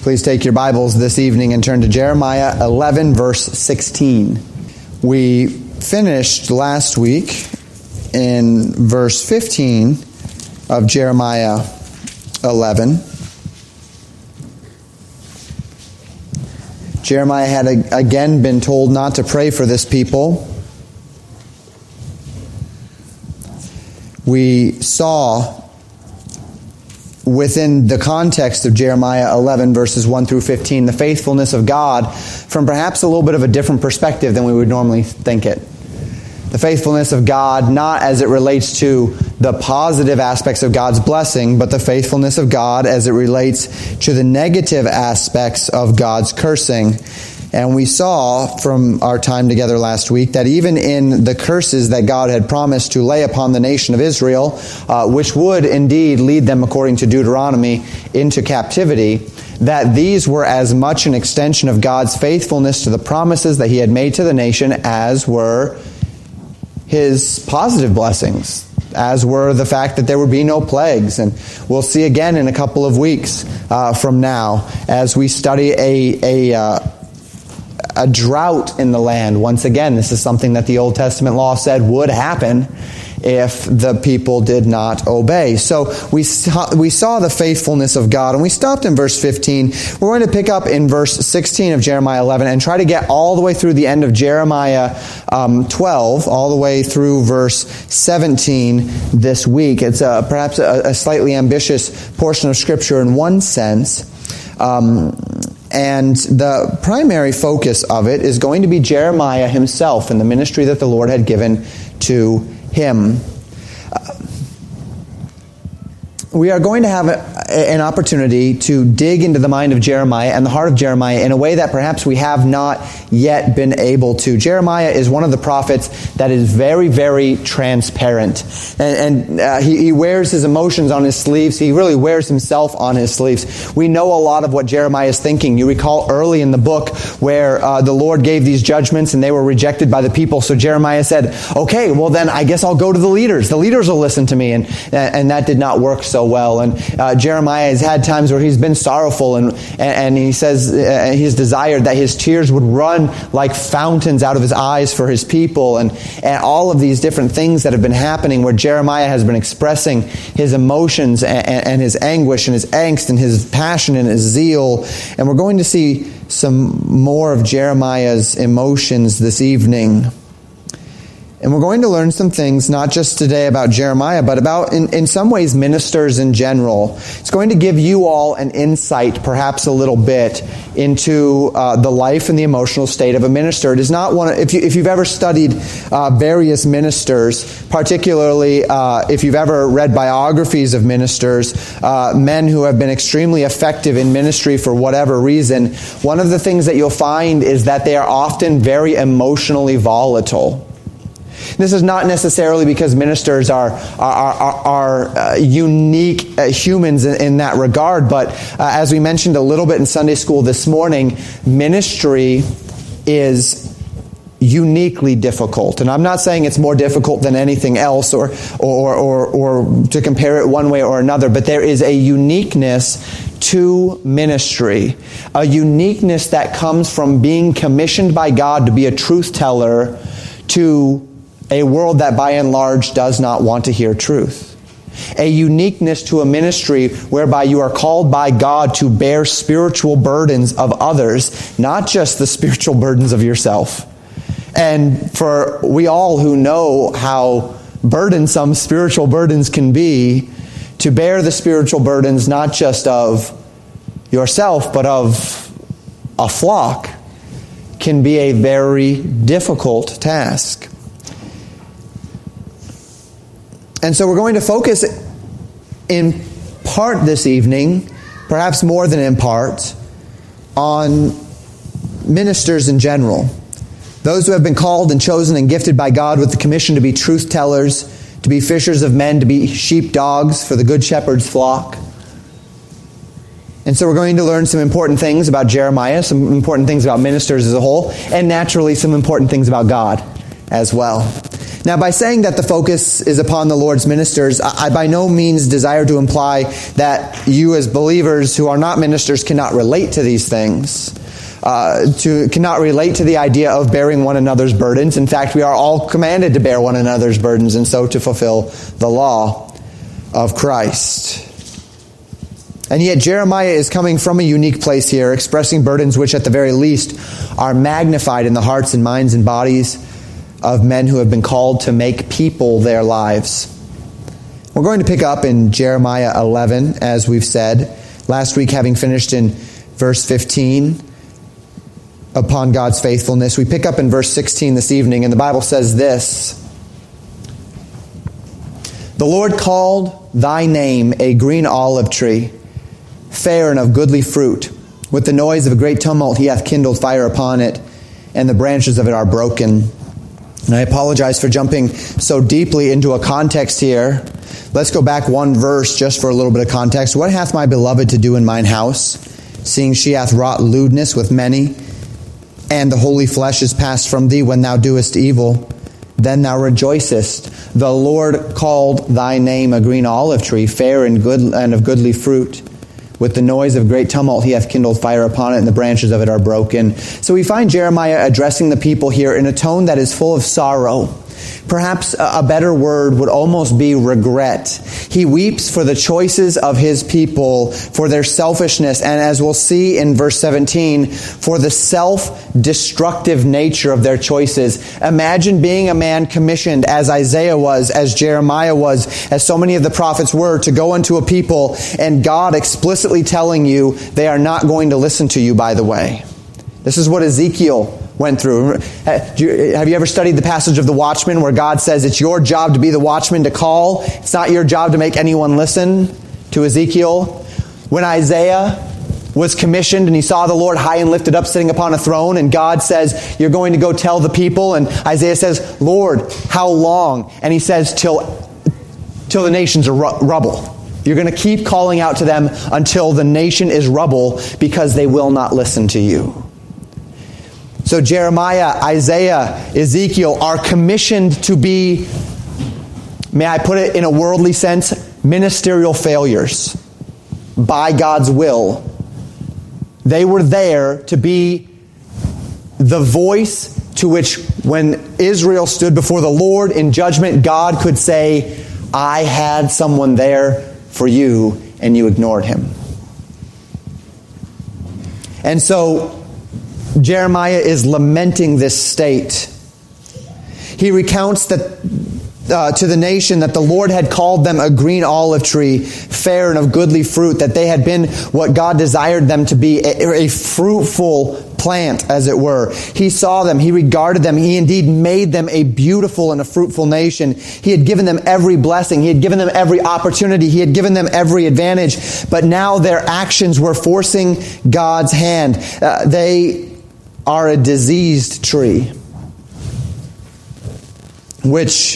Please take your Bibles this evening and turn to Jeremiah 11, verse 16. We finished last week in verse 15 of Jeremiah 11. Jeremiah had again been told not to pray for this people. We saw within the context of Jeremiah 11, verses 1 through 15, the faithfulness of God from perhaps a little bit of a different perspective than we would normally think it. The faithfulness of God, not as it relates to the positive aspects of God's blessing, but the faithfulness of God as it relates to the negative aspects of God's cursing. And we saw from our time together last week that even in the curses that God had promised to lay upon the nation of Israel, which would indeed lead them, according to Deuteronomy, into captivity, that these were as much an extension of God's faithfulness to the promises that He had made to the nation as were His positive blessings, as were the fact that there would be no plagues. And we'll see again in a couple of weeks from now as we study a drought in the land. Once again, this is something that the Old Testament law said would happen if the people did not obey. So we saw the faithfulness of God, and we stopped in verse 15. We're going to pick up in verse 16 of Jeremiah 11 and try to get all the way through the end of Jeremiah 12, all the way through verse 17 this week. It's perhaps a slightly ambitious portion of Scripture in one sense. And the primary focus of it is going to be Jeremiah himself and the ministry that the Lord had given to him. We are going to have an opportunity to dig into the mind of Jeremiah and the heart of Jeremiah in a way that perhaps we have not yet been able to. Jeremiah is one of the prophets that is very, very transparent. And he wears his emotions on his sleeves. He really wears himself on his sleeves. We know a lot of what Jeremiah is thinking. You recall early in the book where the Lord gave these judgments and they were rejected by the people. So Jeremiah said, okay, well then I guess I'll go to the leaders. The leaders will listen to me. And that did not work so well. And Jeremiah has had times where he's been sorrowful, and he says he's desired that his tears would run like fountains out of his eyes for his people, and all of these different things that have been happening where Jeremiah has been expressing his emotions and his anguish and his angst and his passion and his zeal. And we're going to see some more of Jeremiah's emotions this evening. And we're going to learn some things, not just today about Jeremiah, but about, in some ways, ministers in general. It's going to give you all an insight, perhaps a little bit, into the life and the emotional state of a minister. It is not one. If you've ever studied various ministers, particularly if you've ever read biographies of ministers, men who have been extremely effective in ministry for whatever reason, one of the things that you'll find is that they are often very emotionally volatile. This is not necessarily because ministers are unique humans in that regard, but as we mentioned a little bit in Sunday school this morning, ministry is uniquely difficult. And I'm not saying it's more difficult than anything else or to compare it one way or another, but there is a uniqueness to ministry, a uniqueness that comes from being commissioned by God to be a truth teller to a world that by and large does not want to hear truth. A uniqueness to a ministry whereby you are called by God to bear spiritual burdens of others, not just the spiritual burdens of yourself. And for we all who know how burdensome spiritual burdens can be, to bear the spiritual burdens not just of yourself but of a flock can be a very difficult task. And so we're going to focus in part this evening, perhaps more than in part, on ministers in general. Those who have been called and chosen and gifted by God with the commission to be truth tellers, to be fishers of men, to be sheepdogs for the good shepherd's flock. And so we're going to learn some important things about Jeremiah, some important things about ministers as a whole, and naturally some important things about God as well. Now, by saying that the focus is upon the Lord's ministers, I by no means desire to imply that you as believers who are not ministers cannot relate to these things, cannot relate to the idea of bearing one another's burdens. In fact, we are all commanded to bear one another's burdens and so to fulfill the law of Christ. And yet Jeremiah is coming from a unique place here, expressing burdens which at the very least are magnified in the hearts and minds and bodies of men who have been called to make people their lives. We're going to pick up in Jeremiah 11, as we've said. Last week, having finished in verse 15, upon God's faithfulness, we pick up in verse 16 this evening, and the Bible says this: "The Lord called thy name a green olive tree, fair and of goodly fruit. With the noise of a great tumult he hath kindled fire upon it, and the branches of it are broken." And I apologize for jumping so deeply into a context here. Let's go back one verse just for a little bit of context. "What hath my beloved to do in mine house, seeing she hath wrought lewdness with many, and the holy flesh is passed from thee when thou doest evil? Then thou rejoicest. The Lord called thy name a green olive tree, fair and good and of goodly fruit. With the noise of great tumult he hath kindled fire upon it, and the branches of it are broken." So we find Jeremiah addressing the people here in a tone that is full of sorrow. Perhaps a better word would almost be regret. He weeps for the choices of his people, for their selfishness, and as we'll see in verse 17, for the self-destructive nature of their choices. Imagine being a man commissioned, as Isaiah was, as Jeremiah was, as so many of the prophets were, to go into a people, and God explicitly telling you they are not going to listen to you, by the way. This is what Ezekiel went through. Have you ever studied the passage of the watchman where God says it's your job to be the watchman to call? It's not your job to make anyone listen to Ezekiel. When Isaiah was commissioned and he saw the Lord high and lifted up sitting upon a throne, and God says, "You're going to go tell the people." And Isaiah says, "Lord, how long?" And he says, till the nations are rubble. You're going to keep calling out to them until the nation is rubble, because they will not listen to you. So Jeremiah, Isaiah, Ezekiel are commissioned to be, may I put it in a worldly sense, ministerial failures by God's will. They were there to be the voice to which, when Israel stood before the Lord in judgment, God could say, "I had someone there for you, and you ignored him." And so Jeremiah is lamenting this state. He recounts that to the nation that the Lord had called them a green olive tree, fair and of goodly fruit, that they had been what God desired them to be, a fruitful plant, as it were. He saw them, he regarded them, he indeed made them a beautiful and a fruitful nation. He had given them every blessing, he had given them every opportunity, he had given them every advantage, but now their actions were forcing God's hand. They are a diseased tree, which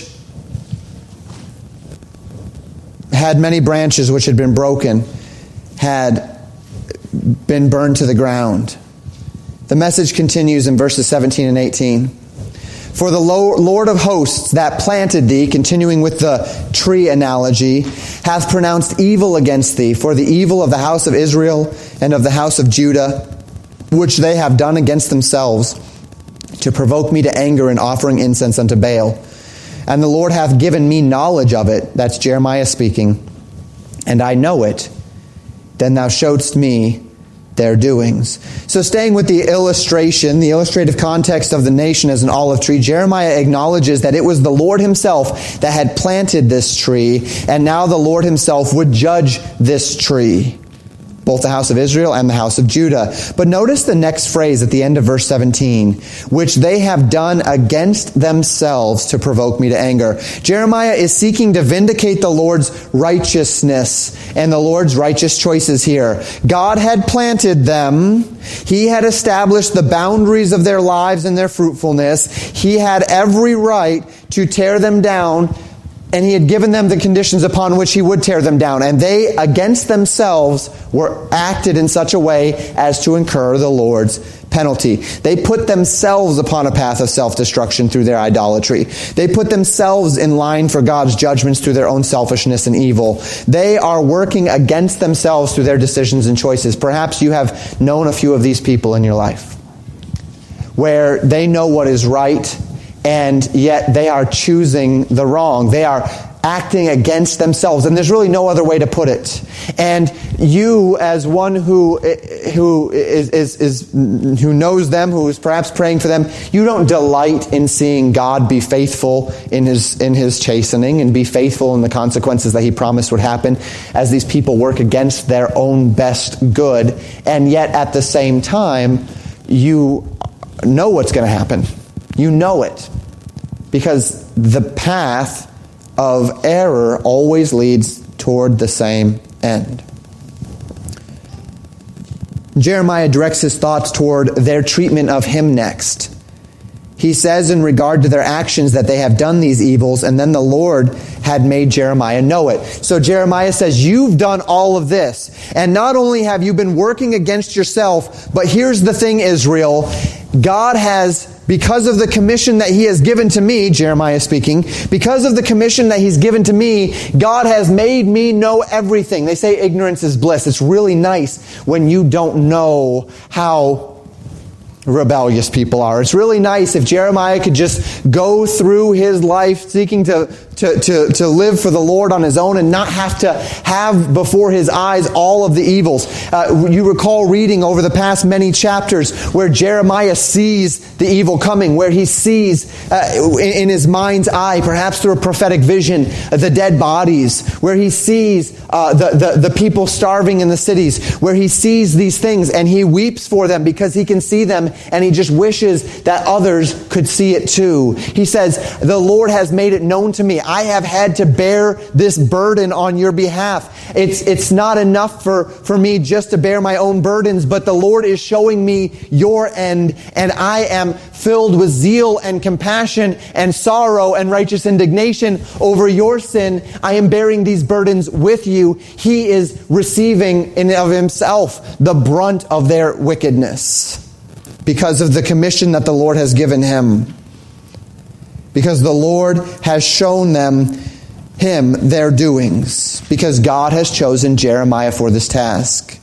had many branches which had been broken, had been burned to the ground. The message continues in verses 17 and 18. "For the Lord of hosts that planted thee," continuing with the tree analogy, "hath pronounced evil against thee for the evil of the house of Israel and of the house of Judah, which they have done against themselves, to provoke me to anger in offering incense unto Baal. And the Lord hath given me knowledge of it," that's Jeremiah speaking, "and I know it. Then thou showedst me their doings." So staying with the illustration, the illustrative context of the nation as an olive tree, Jeremiah acknowledges that it was the Lord himself that had planted this tree, and now the Lord himself would judge this tree, both the house of Israel and the house of Judah. But notice the next phrase at the end of verse 17, "which they have done against themselves to provoke me to anger." Jeremiah is seeking to vindicate the Lord's righteousness and the Lord's righteous choices here. God had planted them. He had established the boundaries of their lives and their fruitfulness. He had every right to tear them down And he had given them the conditions upon which he would tear them down. And they, against themselves, were acted in such a way as to incur the Lord's penalty. They put themselves upon a path of self-destruction through their idolatry. They put themselves in line for God's judgments through their own selfishness and evil. They are working against themselves through their decisions and choices. Perhaps you have known a few of these people in your life, where they know what is right, and yet they are choosing the wrong. They are acting against themselves, and there's really no other way to put it. And you, as one who knows them, who is perhaps praying for them, you don't delight in seeing God be faithful in his chastening and be faithful in the consequences that he promised would happen as these people work against their own best good. And yet at the same time, you know what's going to happen. You know it, because the path of error always leads toward the same end. Jeremiah directs his thoughts toward their treatment of him next. He says in regard to their actions that they have done these evils, and then the Lord had made Jeremiah know it. So Jeremiah says, you've done all of this. And not only have you been working against yourself, but here's the thing, Israel. God has, because of the commission that he has given to me, Jeremiah speaking, because of the commission that he's given to me, God has made me know everything. They say ignorance is bliss. It's really nice when you don't know how rebellious people are. It's really nice if Jeremiah could just go through his life seeking to live for the Lord on his own and not have to have before his eyes all of the evils. You recall reading over the past many chapters where Jeremiah sees the evil coming, where he sees in his mind's eye, perhaps through a prophetic vision, the dead bodies, where he sees the people starving in the cities, where he sees these things and he weeps for them because he can see them, and he just wishes that others could see it too. He says, the Lord has made it known to me. I have had to bear this burden on your behalf. It's not enough for me just to bear my own burdens, but the Lord is showing me your end, and I am filled with zeal and compassion and sorrow and righteous indignation over your sin. I am bearing these burdens with you. He is receiving in of himself the brunt of their wickedness because of the commission that the Lord has given him. Because the Lord has shown him their doings. Because God has chosen Jeremiah for this task.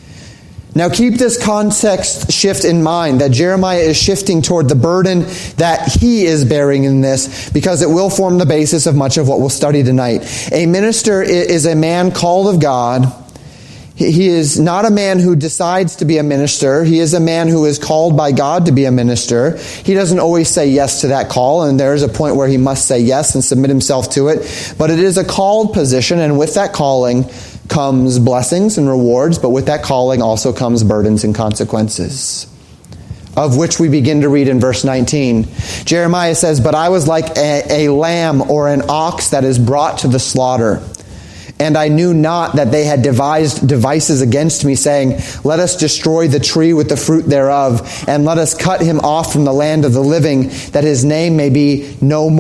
Now keep this context shift in mind, that Jeremiah is shifting toward the burden that he is bearing in this, because it will form the basis of much of what we'll study tonight. A minister is a man called of God. He is not a man who decides to be a minister. He is a man who is called by God to be a minister. He doesn't always say yes to that call, and there is a point where he must say yes and submit himself to it. But it is a called position, and with that calling comes blessings and rewards, but with that calling also comes burdens and consequences, of which we begin to read in verse 19. Jeremiah says, "But I was like a lamb or an ox that is brought to the slaughter. And I knew not that they had devised devices against me, saying, let us destroy the tree with the fruit thereof, and let us cut him off from the land of the living, that his name may be no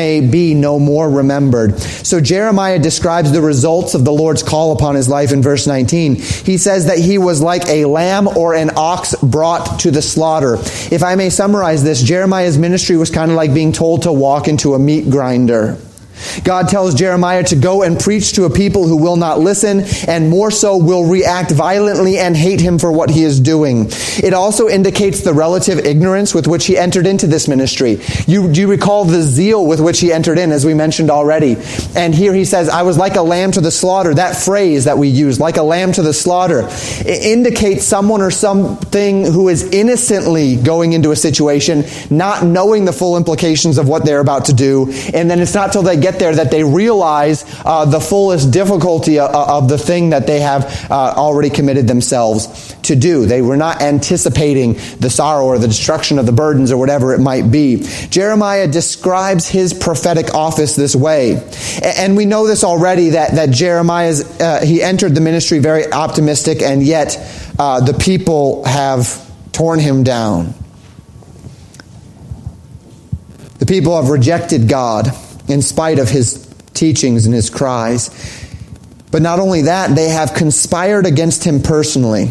more remembered." So Jeremiah describes the results of the Lord's call upon his life in verse 19. He says that he was like a lamb or an ox brought to the slaughter. If I may summarize this, Jeremiah's ministry was kind of like being told to walk into a meat grinder. God tells Jeremiah to go and preach to a people who will not listen, and more so will react violently and hate him for what he is doing. It also indicates the relative ignorance with which he entered into this ministry. Do you recall the zeal with which he entered in, as we mentioned already? And here he says, I was like a lamb to the slaughter. That phrase that we use, like a lamb to the slaughter, it indicates someone or something who is innocently going into a situation, not knowing the full implications of what they're about to do. And then it's not till they get there that they realize the fullest difficulty of the thing that they have already committed themselves to do. They were not anticipating the sorrow or the destruction of the burdens or whatever it might be. Jeremiah describes his prophetic office this way. And we know this already, that Jeremiah, he entered the ministry very optimistic, and yet the people have torn him down. The people have rejected God in spite of his teachings and his cries. But not only that, they have conspired against him personally.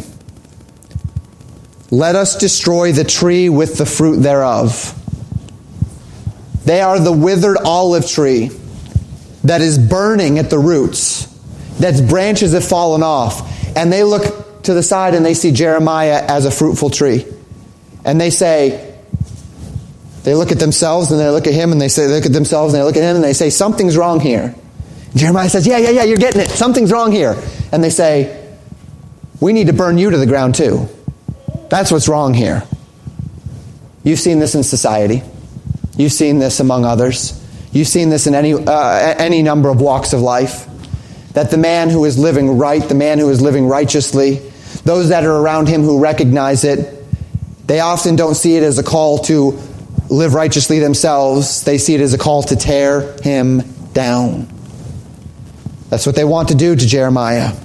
Let us destroy the tree with the fruit thereof. They are the withered olive tree that is burning at the roots, that's branches have fallen off. And they look to the side and they see Jeremiah as a fruitful tree. And they look at themselves and they look at him and they look at themselves and they look at him and they say, something's wrong here. Jeremiah says, yeah, you're getting it. Something's wrong here. And they say, we need to burn you to the ground too. That's what's wrong here. You've seen this in society. You've seen this among others. You've seen this in any number of walks of life. That the man who is living right, the man who is living righteously, those that are around him who recognize it, they often don't see it as a call to live righteously themselves. They see it as a call to tear him down. That's what they want to do to Jeremiah.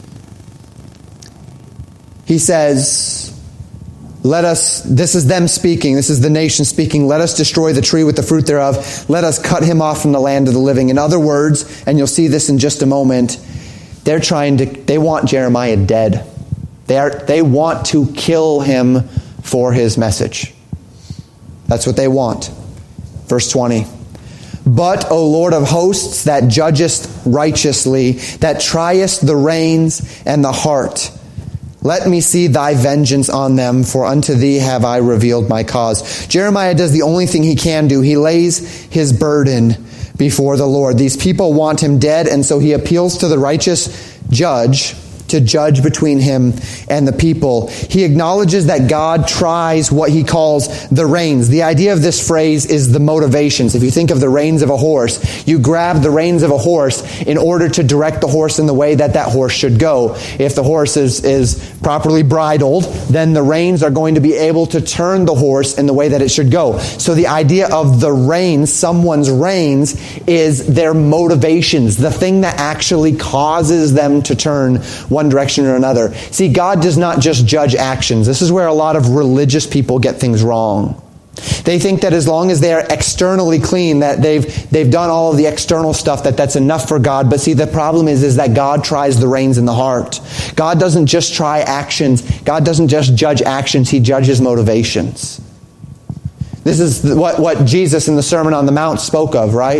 He says, this is them speaking, this is the nation speaking, let us destroy the tree with the fruit thereof, let us cut him off from the land of the living. In other words, and you'll see this in just a moment, they want Jeremiah dead. They want to kill him for his message. That's what they want. Verse 20. But, O Lord of hosts, that judgest righteously, that triest the reins and the heart, let me see thy vengeance on them, for unto thee have I revealed my cause. Jeremiah does the only thing he can do. He lays his burden before the Lord. These people want him dead, and so he appeals to the righteous judge to judge between him and the people. He acknowledges that God tries what he calls the reins. The idea of this phrase is the motivations. If you think of the reins of a horse, you grab the reins of a horse in order to direct the horse in the way that horse should go. If the horse is properly bridled, then the reins are going to be able to turn the horse in the way that it should go. So the idea of the reins, someone's reins, is their motivations, the thing that actually causes them to turn one direction or another. See, God does not just judge actions. This is where a lot of religious people get things wrong. They think that as long as they are externally clean, that they've done all of the external stuff, that's enough for God. But see, the problem is that God tries the reins in the heart. God doesn't just try actions. God doesn't just judge actions. He judges motivations. This is what Jesus in the Sermon on the Mount spoke of, right?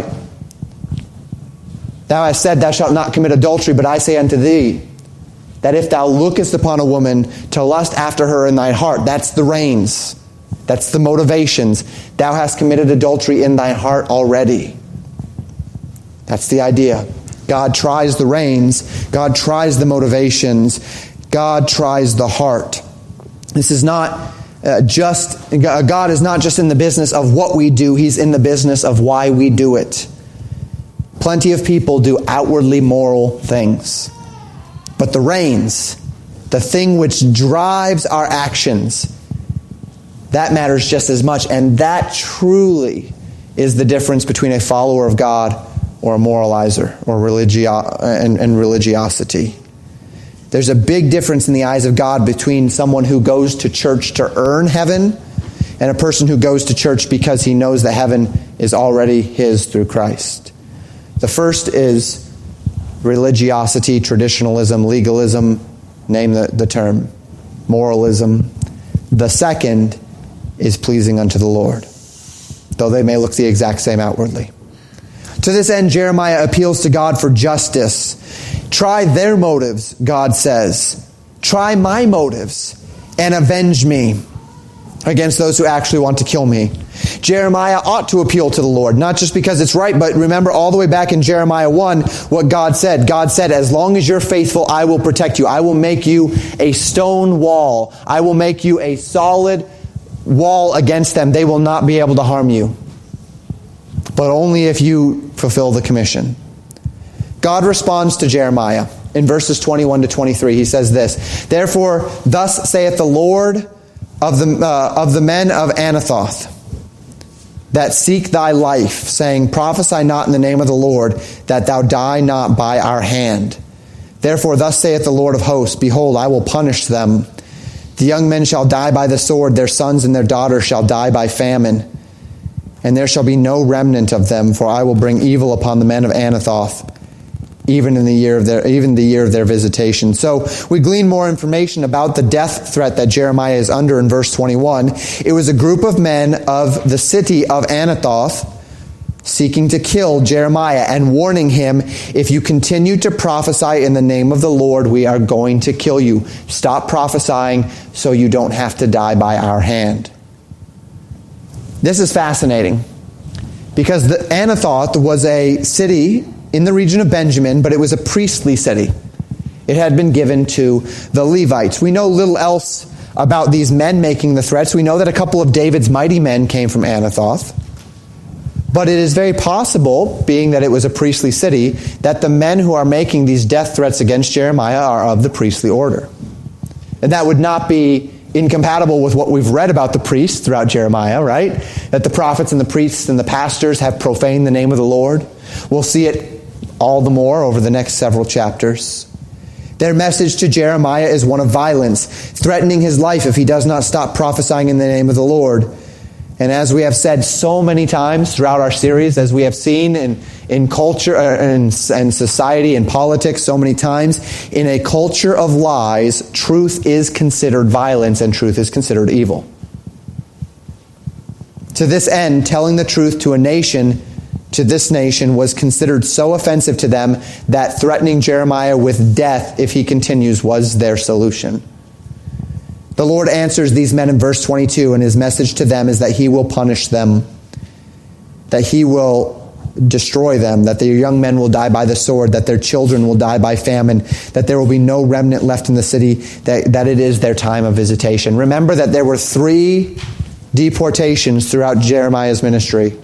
Thou hast said, thou shalt not commit adultery, but I say unto thee, that if thou lookest upon a woman to lust after her in thy heart, that's the reins. That's the motivations. Thou hast committed adultery in thy heart already. That's the idea. God tries the reins. God tries the motivations. God tries the heart. This is not God is not just in the business of what we do. He's in the business of why we do it. Plenty of people do outwardly moral things. But the reins, the thing which drives our actions, that matters just as much. And that truly is the difference between a follower of God or a moralizer or and religiosity. There's a big difference in the eyes of God between someone who goes to church to earn heaven and a person who goes to church because he knows that heaven is already his through Christ. The first is religiosity, traditionalism, legalism, name the term, moralism. The second is pleasing unto the Lord, though they may look the exact same outwardly. To this end, Jeremiah appeals to God for justice. Try their motives, God says. Try my motives and avenge me against those who actually want to kill me. Jeremiah ought to appeal to the Lord, not just because it's right, but remember all the way back in Jeremiah 1 what God said. God said, as long as you're faithful, I will protect you. I will make you a stone wall. I will make you a solid wall against them. They will not be able to harm you, but only if you fulfill the commission. God responds to Jeremiah in verses 21 to 23. He says this, therefore, thus saith the Lord of the men of Anathoth, that seek thy life, saying, prophesy not in the name of the Lord, that thou die not by our hand. Therefore thus saith the Lord of hosts, behold, I will punish them. The young men shall die by the sword, their sons and their daughters shall die by famine. and there shall be no remnant of them, for I will bring evil upon the men of Anathoth, even the year of their visitation. So we glean more information about the death threat that Jeremiah is under in verse 21. It was a group of men of the city of Anathoth seeking to kill Jeremiah and warning him, if you continue to prophesy in the name of the Lord, we are going to kill you. Stop prophesying so you don't have to die by our hand. This is fascinating because the Anathoth was a city in the region of Benjamin, but it was a priestly city. It had been given to the Levites. We know little else about these men making the threats. We know that a couple of David's mighty men came from Anathoth. But it is very possible, being that it was a priestly city, that the men who are making these death threats against Jeremiah are of the priestly order. And that would not be incompatible with what we've read about the priests throughout Jeremiah, right? That the prophets and the priests and the pastors have profaned the name of the Lord. We'll see it all the more over the next several chapters. Their message to Jeremiah is one of violence, threatening his life if he does not stop prophesying in the name of the Lord. And as we have said so many times throughout our series, as we have seen in culture and society and politics so many times, in a culture of lies, truth is considered violence and truth is considered evil. To this end, telling the truth to this nation was considered so offensive to them that threatening Jeremiah with death if he continues was their solution. The Lord answers these men in verse 22, and his message to them is that he will punish them, that he will destroy them, that their young men will die by the sword, that their children will die by famine, that there will be no remnant left in the city, that it is their time of visitation. Remember that there were 3 deportations throughout Jeremiah's ministry.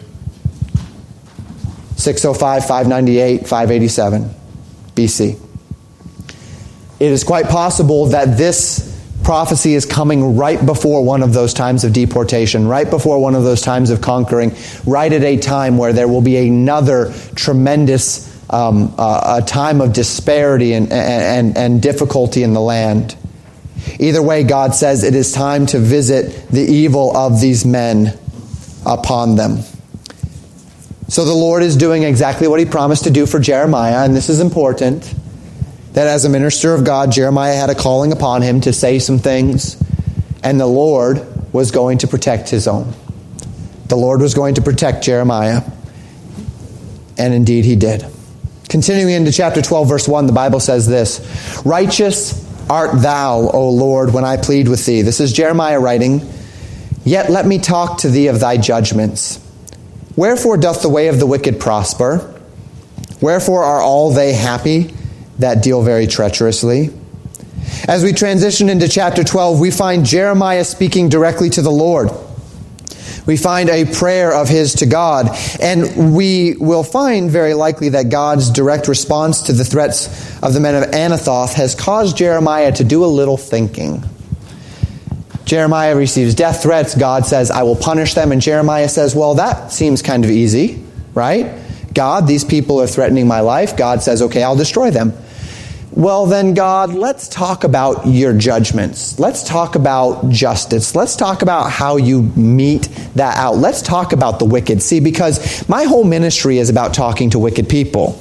605, 598, 587 BC. It is quite possible that this prophecy is coming right before one of those times of deportation, right before one of those times of conquering, right at a time where there will be another tremendous a time of disparity and difficulty in the land. Either way, God says it is time to visit the evil of these men upon them. So the Lord is doing exactly what he promised to do for Jeremiah, and this is important. That as a minister of God, Jeremiah had a calling upon him to say some things, and the Lord was going to protect his own. The Lord was going to protect Jeremiah, and indeed he did. Continuing into chapter 12, verse 1, the Bible says this, Righteous art thou, O Lord, when I plead with thee. This is Jeremiah writing, Yet let me talk to thee of thy judgments. Wherefore doth the way of the wicked prosper? Wherefore are all they happy that deal very treacherously? As we transition into chapter 12, we find Jeremiah speaking directly to the Lord. We find a prayer of his to God, and we will find very likely that God's direct response to the threats of the men of Anathoth has caused Jeremiah to do a little thinking. Jeremiah receives death threats. God says, I will punish them. And Jeremiah says, well, that seems kind of easy, right? God, these people are threatening my life. God says, okay, I'll destroy them. Well, then, God, let's talk about your judgments. Let's talk about justice. Let's talk about how you mete that out. Let's talk about the wicked. See, because my whole ministry is about talking to wicked people.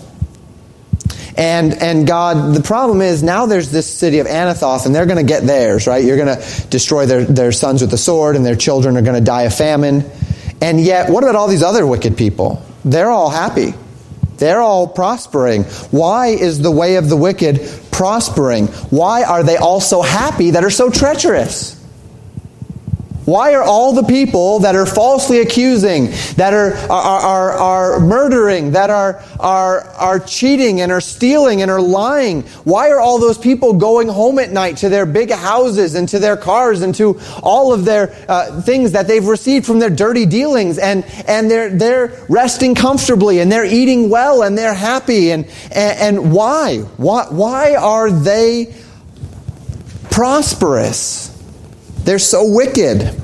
And God, the problem is now there's this city of Anathoth, and they're going to get theirs, right? You're going to destroy their sons with the sword, and their children are going to die of famine. And yet, what about all these other wicked people? They're all happy. They're all prospering. Why is the way of the wicked prospering? Why are they all so happy that are so treacherous? Why are all the people that are falsely accusing, that are murdering, that are cheating and are stealing and are lying, why are all those people going home at night to their big houses and to their cars and to all of their things that they've received from their dirty dealings, and they're resting comfortably and they're eating well and they're happy, and why? Why are they prosperous? They're so wicked.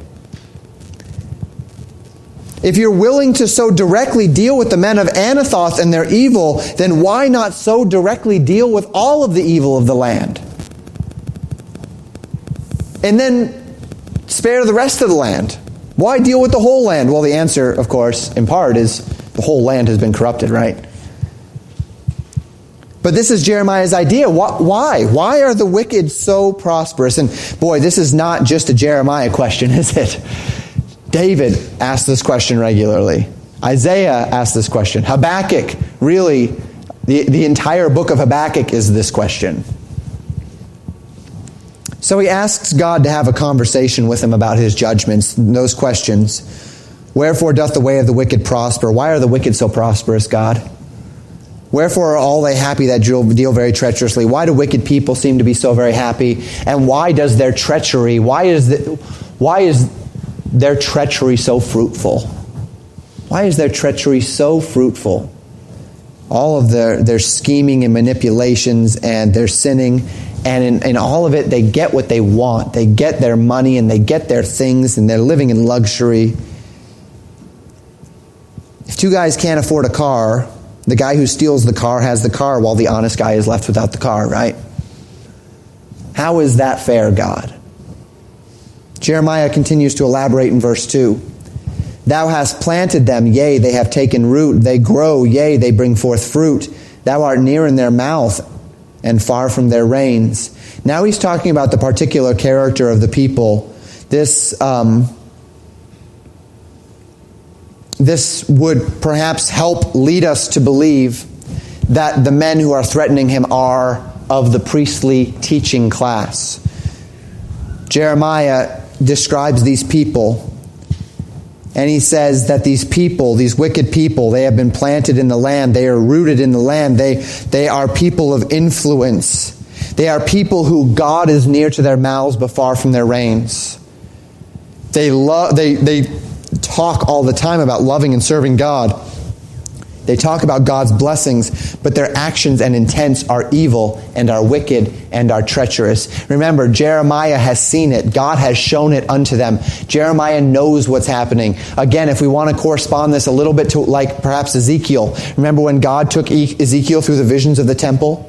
If you're willing to so directly deal with the men of Anathoth and their evil, then why not so directly deal with all of the evil of the land? And then spare the rest of the land. Why deal with the whole land? Well, the answer, of course, in part, is the whole land has been corrupted, right? But this is Jeremiah's idea. Why? Why are the wicked so prosperous? And boy, this is not just a Jeremiah question, is it? David asked this question regularly. Isaiah asked this question. Habakkuk, really, the entire book of Habakkuk is this question. So he asks God to have a conversation with him about his judgments, those questions. Wherefore doth the way of the wicked prosper? Why are the wicked so prosperous, God? Wherefore are all they happy that deal very treacherously? Why do wicked people seem to be so very happy? And why does their treachery, why is their treachery so fruitful? Why is their treachery so fruitful? All of their scheming and manipulations and their sinning, and in all of it, they get what they want. They get their money and they get their things, and they're living in luxury. If two guys can't afford a car, the guy who steals the car has the car while the honest guy is left without the car, right? How is that fair, God? Jeremiah continues to elaborate in verse 2. Thou hast planted them, yea, they have taken root. They grow, yea, they bring forth fruit. Thou art near in their mouth and far from their reins. Now he's talking about the particular character of the people. This would perhaps help lead us to believe that the men who are threatening him are of the priestly teaching class. Jeremiah describes these people, and he says that these people, these wicked people, they have been planted in the land. They are rooted in the land. They are people of influence. They are people who God is near to their mouths but far from their reins. They talk all the time about loving and serving God. They talk about God's blessings, but their actions and intents are evil and are wicked and are treacherous. Remember, Jeremiah has seen it. God has shown it unto them. Jeremiah knows what's happening. Again, if we want to correspond this a little bit to like perhaps Ezekiel. Remember when God took Ezekiel through the visions of the temple?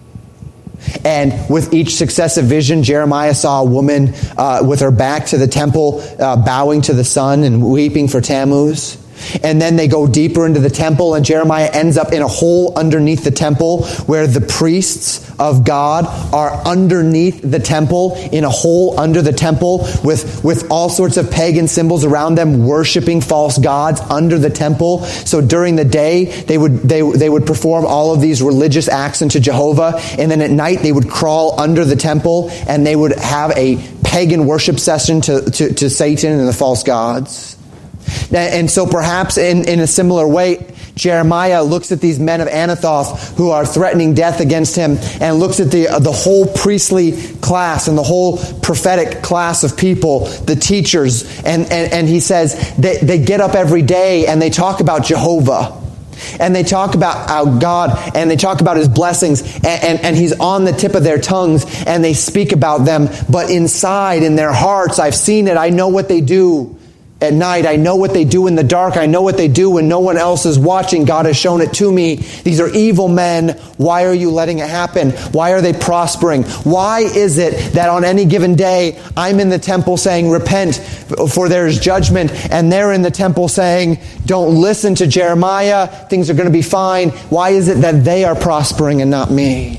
And with each successive vision, Jeremiah saw a woman with her back to the temple, bowing to the sun and weeping for Tammuz. And then they go deeper into the temple, and Jeremiah ends up in a hole underneath the temple where the priests of God are underneath the temple, in a hole under the temple with all sorts of pagan symbols around them, worshiping false gods under the temple. So during the day, they would perform all of these religious acts unto Jehovah, and then at night they would crawl under the temple and they would have a pagan worship session to Satan and the false gods. And so perhaps in a similar way, Jeremiah looks at these men of Anathoth who are threatening death against him, and looks at the whole priestly class and the whole prophetic class of people, the teachers, and he says they get up every day and they talk about Jehovah. And they talk about our God, and they talk about His blessings, and He's on the tip of their tongues, and they speak about them. But inside, in their hearts, I've seen it, I know what they do. At night, I know what they do in the dark. I know what they do when no one else is watching. God has shown it to me. These are evil men. Why are you letting it happen? Why are they prospering? Why is it that on any given day, I'm in the temple saying, repent, for there is judgment, and they're in the temple saying, don't listen to Jeremiah, things are going to be fine. Why is it that they are prospering and not me?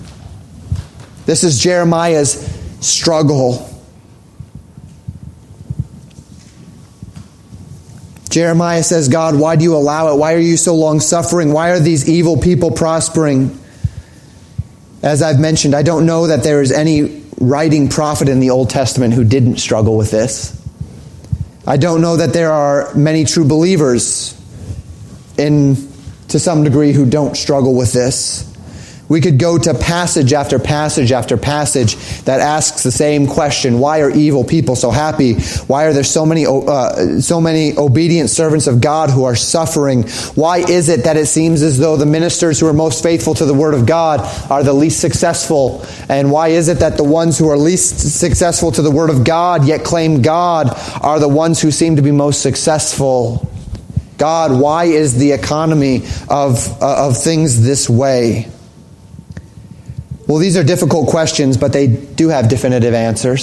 This is Jeremiah's struggle. Jeremiah says, God, why do you allow it? Why are you so long suffering? Why are these evil people prospering? As I've mentioned, I don't know that there is any writing prophet in the Old Testament who didn't struggle with this. I don't know that there are many true believers to some degree who don't struggle with this. We could go to passage after passage after passage that asks the same question. Why are evil people so happy? Why are there so many obedient servants of God who are suffering? Why is it that it seems as though the ministers who are most faithful to the Word of God are the least successful? And why is it that the ones who are least successful to the Word of God yet claim God are the ones who seem to be most successful? God, why is the economy of things this way? Well, these are difficult questions, but they do have definitive answers.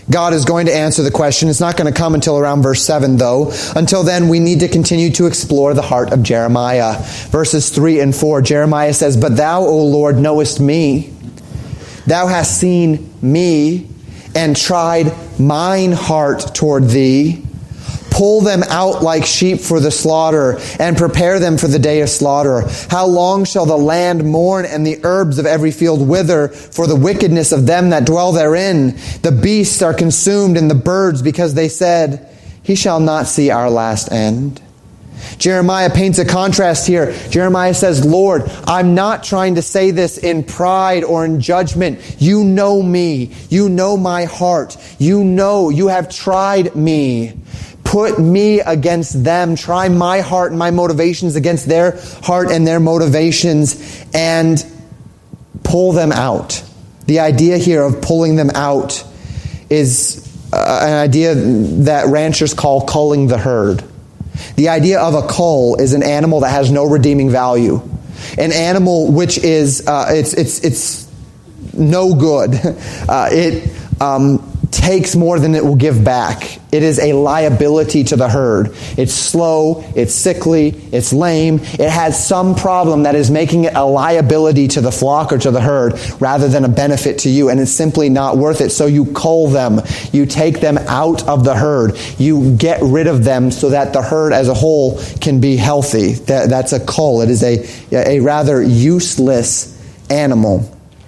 God is going to answer the question. It's not going to come until around verse 7, though. Until then, we need to continue to explore the heart of Jeremiah. Verses 3 and 4, Jeremiah says, "But thou, O Lord, knowest me. Thou hast seen me and tried mine heart toward thee. Pull them out like sheep for the slaughter, and prepare them for the day of slaughter. How long shall the land mourn, and the herbs of every field wither, for the wickedness of them that dwell therein? The beasts are consumed, and the birds, because they said, He shall not see our last end." Jeremiah paints a contrast here. Jeremiah says, "Lord, I'm not trying to say this in pride or in judgment. You know me. You know my heart. You know, you have tried me. Put me against them. Try my heart and my motivations against their heart and their motivations, and pull them out." The idea here of pulling them out is an idea that ranchers call culling the herd. The idea of a cull is an animal that has no redeeming value. An animal which is, it's no good. It takes more than it will give back. It is a liability to the herd. It's slow, it's sickly, it's lame. It has some problem that is making it a liability to the flock or to the herd rather than a benefit to you, and it's simply not worth it. So you cull them. You take them out of the herd. You get rid of them so that the herd as a whole can be healthy. That's a cull. It is a rather useless animal.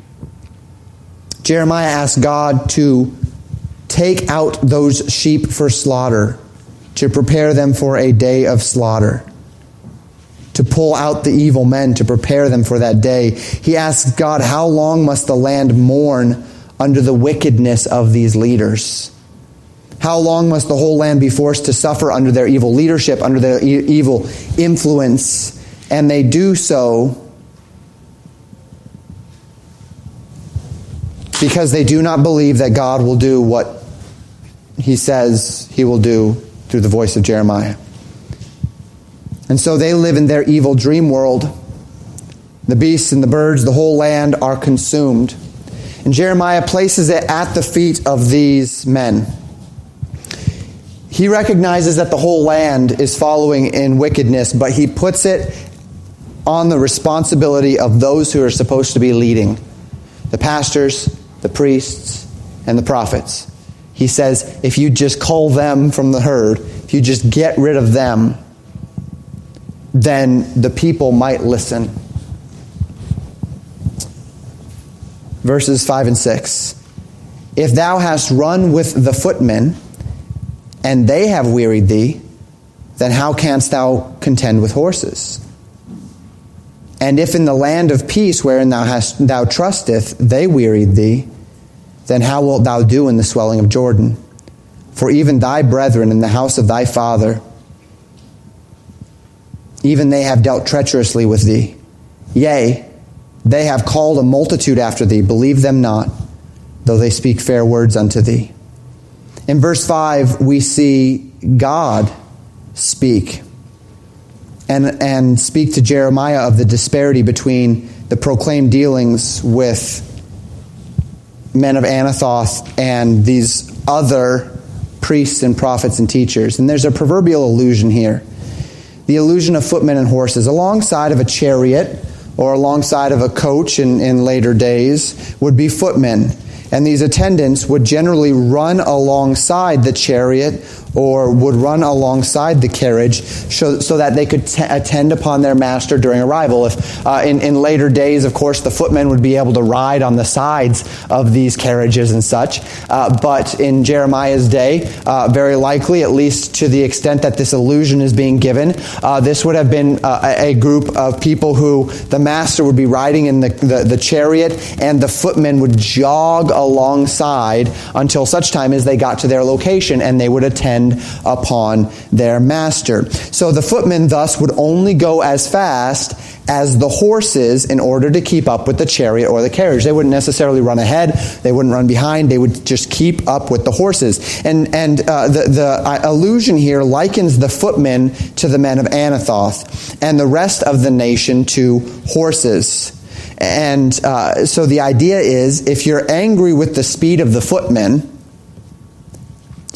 Jeremiah asked God to take out those sheep for slaughter, to prepare them for a day of slaughter, to pull out the evil men, to prepare them for that day. He asked God, how long must the land mourn under the wickedness of these leaders? How long must the whole land be forced to suffer under their evil leadership, under their evil influence? And they do so because they do not believe that God will do what He says He will do through the voice of Jeremiah. And so they live in their evil dream world. The beasts and the birds, the whole land are consumed. And Jeremiah places it at the feet of these men. He recognizes that the whole land is following in wickedness, but he puts it on the responsibility of those who are supposed to be leading: the pastors, the priests, and the prophets. He says, if you just cull them from the herd, if you just get rid of them, then the people might listen. Verses 5 and 6. If thou hast run with the footmen, and they have wearied thee, then how canst thou contend with horses? And if in the land of peace wherein thou trusteth, they wearied thee, then how wilt thou do in the swelling of Jordan? For even thy brethren in the house of thy father, even they have dealt treacherously with thee. Yea, they have called a multitude after thee. Believe them not, though they speak fair words unto thee. In verse 5, we see God speak and speak to Jeremiah of the disparity between the proclaimed dealings with men of Anathoth and these other priests and prophets and teachers. And there's a proverbial allusion here. The allusion of footmen and horses. Alongside of a chariot or alongside of a coach in later days would be footmen. And these attendants would generally run alongside the chariot or would run alongside the carriage so that they could attend upon their master during arrival. If in later days, of course, the footmen would be able to ride on the sides of these carriages and such. But in Jeremiah's day, very likely, at least to the extent that this allusion is being given, this would have been a group of people who the master would be riding in the chariot, and the footmen would jog alongside until such time as they got to their location, and they would attend upon their master. So the footmen thus would only go as fast as the horses in order to keep up with the chariot or the carriage. They wouldn't necessarily run ahead. They wouldn't run behind. They would just keep up with the horses. And the allusion here likens the footmen to the men of Anathoth and the rest of the nation to horses. And so the idea is, if you're angry with the speed of the footmen,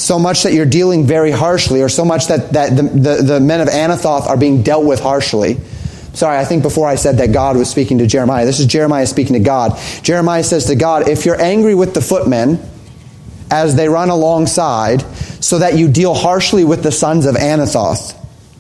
so much that you're dealing very harshly, or so much that the men of Anathoth are being dealt with harshly. Sorry, I think before I said that God was speaking to Jeremiah. This is Jeremiah speaking to God. Jeremiah says to God, if you're angry with the footmen as they run alongside, so that you deal harshly with the sons of Anathoth,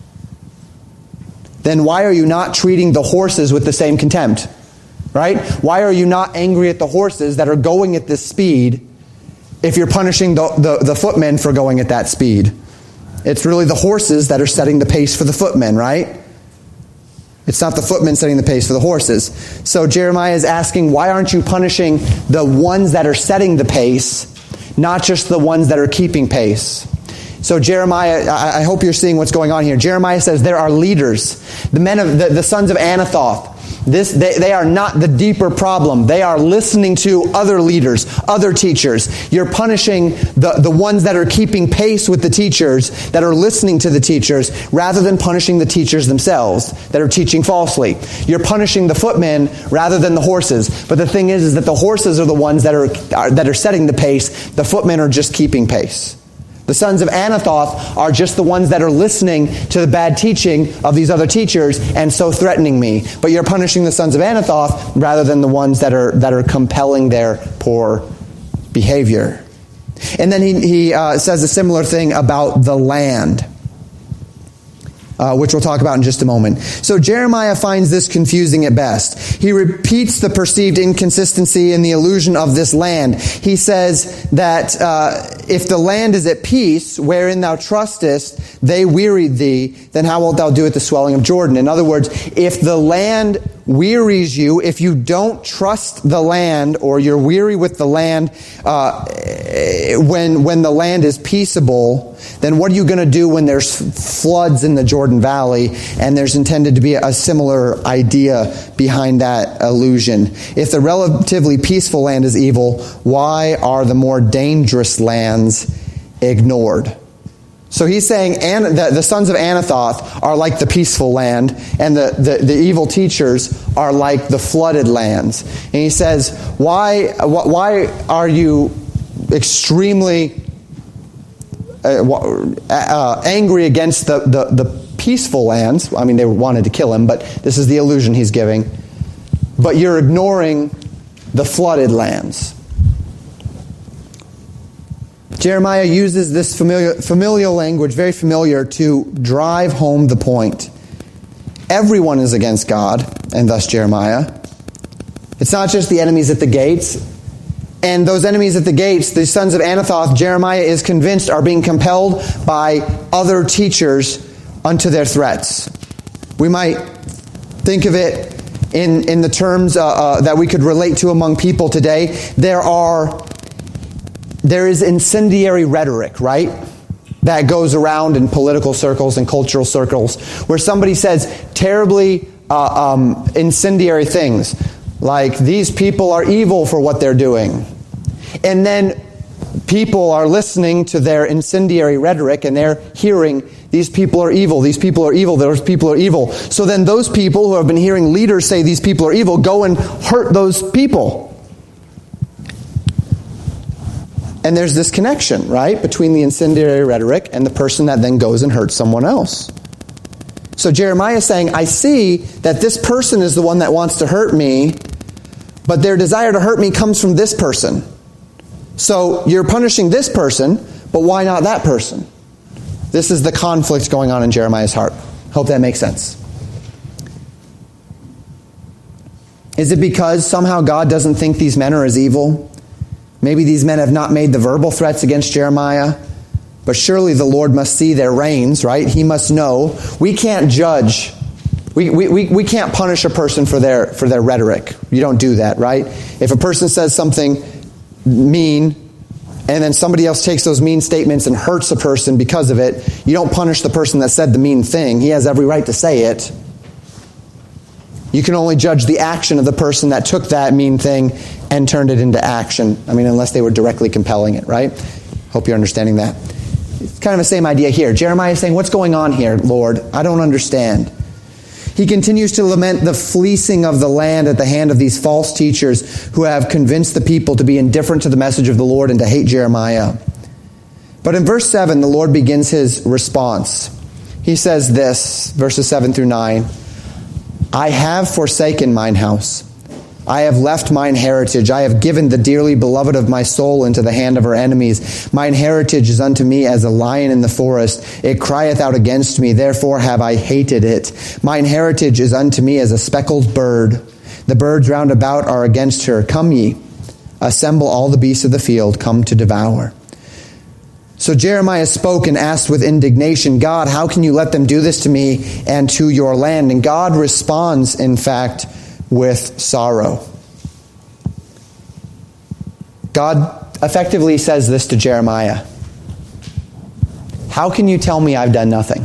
then why are you not treating the horses with the same contempt? Right? Why are you not angry at the horses that are going at this speed if you're punishing the footmen for going at that speed? It's really the horses that are setting the pace for the footmen, right? It's not the footmen setting the pace for the horses. So Jeremiah is asking, why aren't you punishing the ones that are setting the pace, not just the ones that are keeping pace? So Jeremiah, I hope you're seeing what's going on here. Jeremiah says there are leaders, the men of the sons of Anathoth. They are not the deeper problem. They are listening to other leaders, other teachers. You're punishing the ones that are keeping pace with the teachers, that are listening to the teachers, rather than punishing the teachers themselves that are teaching falsely. You're punishing the footmen rather than the horses. But the thing is that the horses are the ones that are setting the pace. The footmen are just keeping pace. The sons of Anathoth are just the ones that are listening to the bad teaching of these other teachers and so threatening me. But you're punishing the sons of Anathoth rather than the ones that are compelling their poor behavior. And then he says a similar thing about the land, which we'll talk about in just a moment. So Jeremiah finds this confusing at best. He repeats the perceived inconsistency and the illusion of this land. He says that if the land is at peace, wherein thou trustest, they wearied thee, then how wilt thou do at the swelling of Jordan? In other words, if the land wearies you, if you don't trust the land, or you're weary with the land when the land is peaceable, then what are you going to do when there's floods in the Jordan Valley? And there's intended to be a similar idea behind that illusion. If the relatively peaceful land is evil, why are the more dangerous lands ignored? So he's saying the sons of Anathoth are like the peaceful land, and the evil teachers are like the flooded lands. And he says, why are you extremely angry against the peaceful lands? I mean, they wanted to kill him, but this is the illusion he's giving. But you're ignoring the flooded lands. Jeremiah uses this familial language, very familiar, to drive home the point. Everyone is against God, and thus Jeremiah. It's not just the enemies at the gates. And those enemies at the gates, the sons of Anathoth, Jeremiah is convinced are being compelled by other teachers unto their threats. We might think of it in the terms that we could relate to among people today. There is incendiary rhetoric, right? That goes around in political circles and cultural circles, where somebody says terribly incendiary things, like these people are evil for what they're doing. And then people are listening to their incendiary rhetoric, and they're hearing, these people are evil, these people are evil, those people are evil. So then those people who have been hearing leaders say these people are evil go and hurt those people. And there's this connection, right, between the incendiary rhetoric and the person that then goes and hurts someone else. So Jeremiah is saying, I see that this person is the one that wants to hurt me, but their desire to hurt me comes from this person. So you're punishing this person, but why not that person? This is the conflict going on in Jeremiah's heart. Hope that makes sense. Is it because somehow God doesn't think these men are as evil? Maybe these men have not made the verbal threats against Jeremiah, but surely the Lord must see their reins, right? He must know. We can't judge. We can't punish a person for their rhetoric. You don't do that, right? If a person says something mean, and then somebody else takes those mean statements and hurts a person because of it, you don't punish the person that said the mean thing. He has every right to say it. You can only judge the action of the person that took that mean thing and turned it into action. I mean, unless they were directly compelling it, right? Hope you're understanding that. It's kind of the same idea here. Jeremiah is saying, what's going on here, Lord? I don't understand. He continues to lament the fleecing of the land at the hand of these false teachers who have convinced the people to be indifferent to the message of the Lord and to hate Jeremiah. But in verse 7, the Lord begins his response. He says this, verses 7 through 9, I have forsaken mine house. I have left mine heritage. I have given the dearly beloved of my soul into the hand of her enemies. Mine heritage is unto me as a lion in the forest. It crieth out against me, therefore have I hated it. Mine heritage is unto me as a speckled bird. The birds round about are against her. Come ye, assemble all the beasts of the field, come to devour. So Jeremiah spoke and asked with indignation, God, how can you let them do this to me and to your land? And God responds, in fact, with sorrow. God effectively says this to Jeremiah. How can you tell me I've done nothing?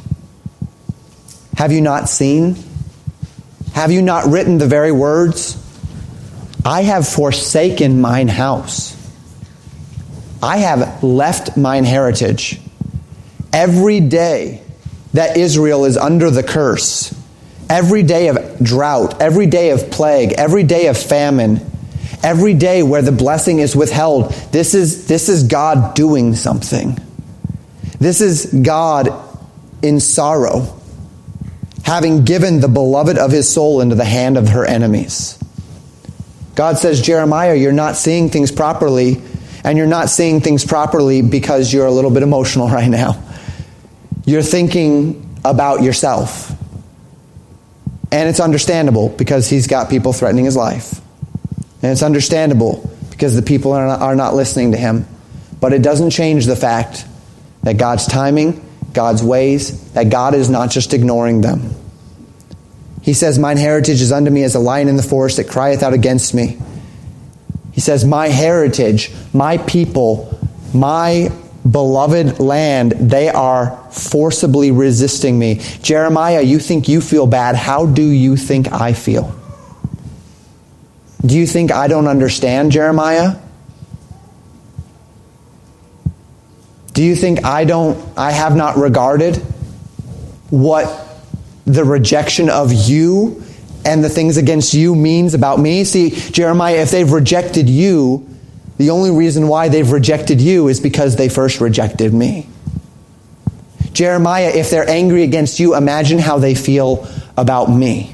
Have you not seen? Have you not written the very words? I have forsaken mine house. I have left mine heritage. Every day that Israel is under the curse, every day of drought, every day of plague, every day of famine, every day where the blessing is withheld, this is God doing something. This is God in sorrow, having given the beloved of his soul into the hand of her enemies. God says, Jeremiah, you're not seeing things properly, and you're not seeing things properly because you're a little bit emotional right now. You're thinking about yourself. And it's understandable because he's got people threatening his life. And it's understandable because the people are not listening to him. But it doesn't change the fact that God's timing, God's ways, that God is not just ignoring them. He says, mine heritage is unto me as a lion in the forest that crieth out against me. He says, my heritage, my people, my beloved land, they are forcibly resisting me. Jeremiah, you think you feel bad. How do you think I feel? Do you think I don't understand, Jeremiah? Do you think I have not regarded what the rejection of you and the things against you means about me? See, Jeremiah, if they've rejected you, the only reason why they've rejected you is because they first rejected me. Jeremiah, if they're angry against you, imagine how they feel about me.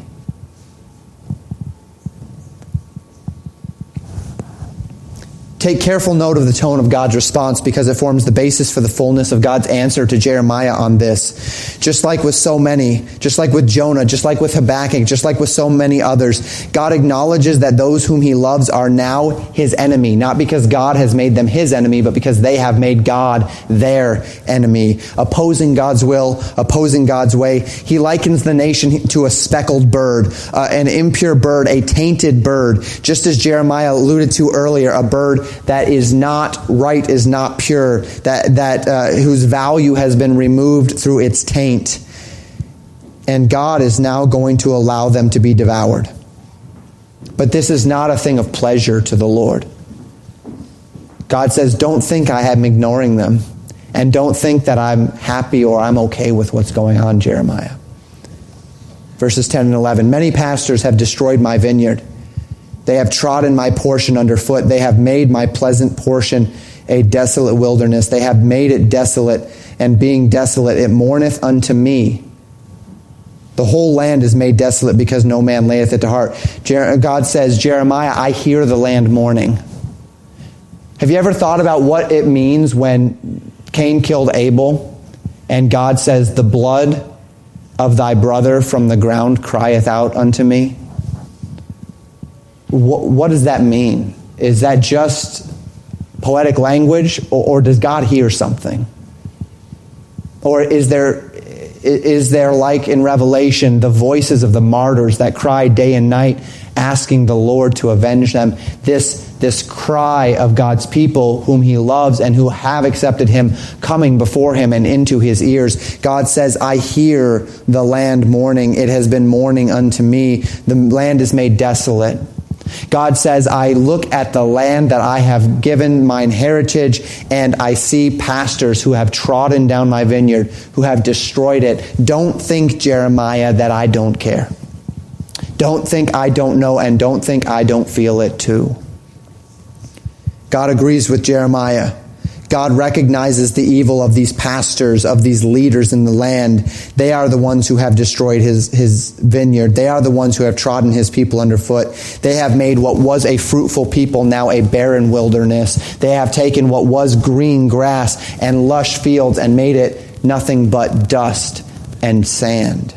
Take careful note of the tone of God's response because it forms the basis for the fullness of God's answer to Jeremiah on this. Just like with so many, just like with Jonah, just like with Habakkuk, just like with so many others, God acknowledges that those whom he loves are now his enemy, not because God has made them his enemy, but because they have made God their enemy, opposing God's will, opposing God's way. He likens the nation to a speckled bird, an impure bird, a tainted bird, just as Jeremiah alluded to earlier, a bird that is not right, is not pure, that whose value has been removed through its taint. And God is now going to allow them to be devoured. But this is not a thing of pleasure to the Lord. God says, don't think I am ignoring them. And don't think that I'm happy or I'm okay with what's going on, Jeremiah. Verses 10 and 11. Many pastors have destroyed my vineyard. They have trodden my portion underfoot. They have made my pleasant portion a desolate wilderness. They have made it desolate, and being desolate, it mourneth unto me. The whole land is made desolate because no man layeth it to heart. God says, Jeremiah, I hear the land mourning. Have you ever thought about what it means when Cain killed Abel, and God says, the blood of thy brother from the ground crieth out unto me? What does that mean? Is that just poetic language, or does God hear something? Or is there, like in Revelation, the voices of the martyrs that cry day and night, asking the Lord to avenge them? This cry of God's people whom he loves and who have accepted him, coming before him and into his ears. God says, I hear the land mourning. It has been mourning unto me. The land is made desolate. God says, I look at the land that I have given mine heritage, and I see pastors who have trodden down my vineyard, who have destroyed it. Don't think, Jeremiah, that I don't care. Don't think I don't know, and don't think I don't feel it too. God agrees with Jeremiah. God recognizes the evil of these pastors, of these leaders in the land. They are the ones who have destroyed his vineyard. They are the ones who have trodden his people underfoot. They have made what was a fruitful people now a barren wilderness. They have taken what was green grass and lush fields and made it nothing but dust and sand.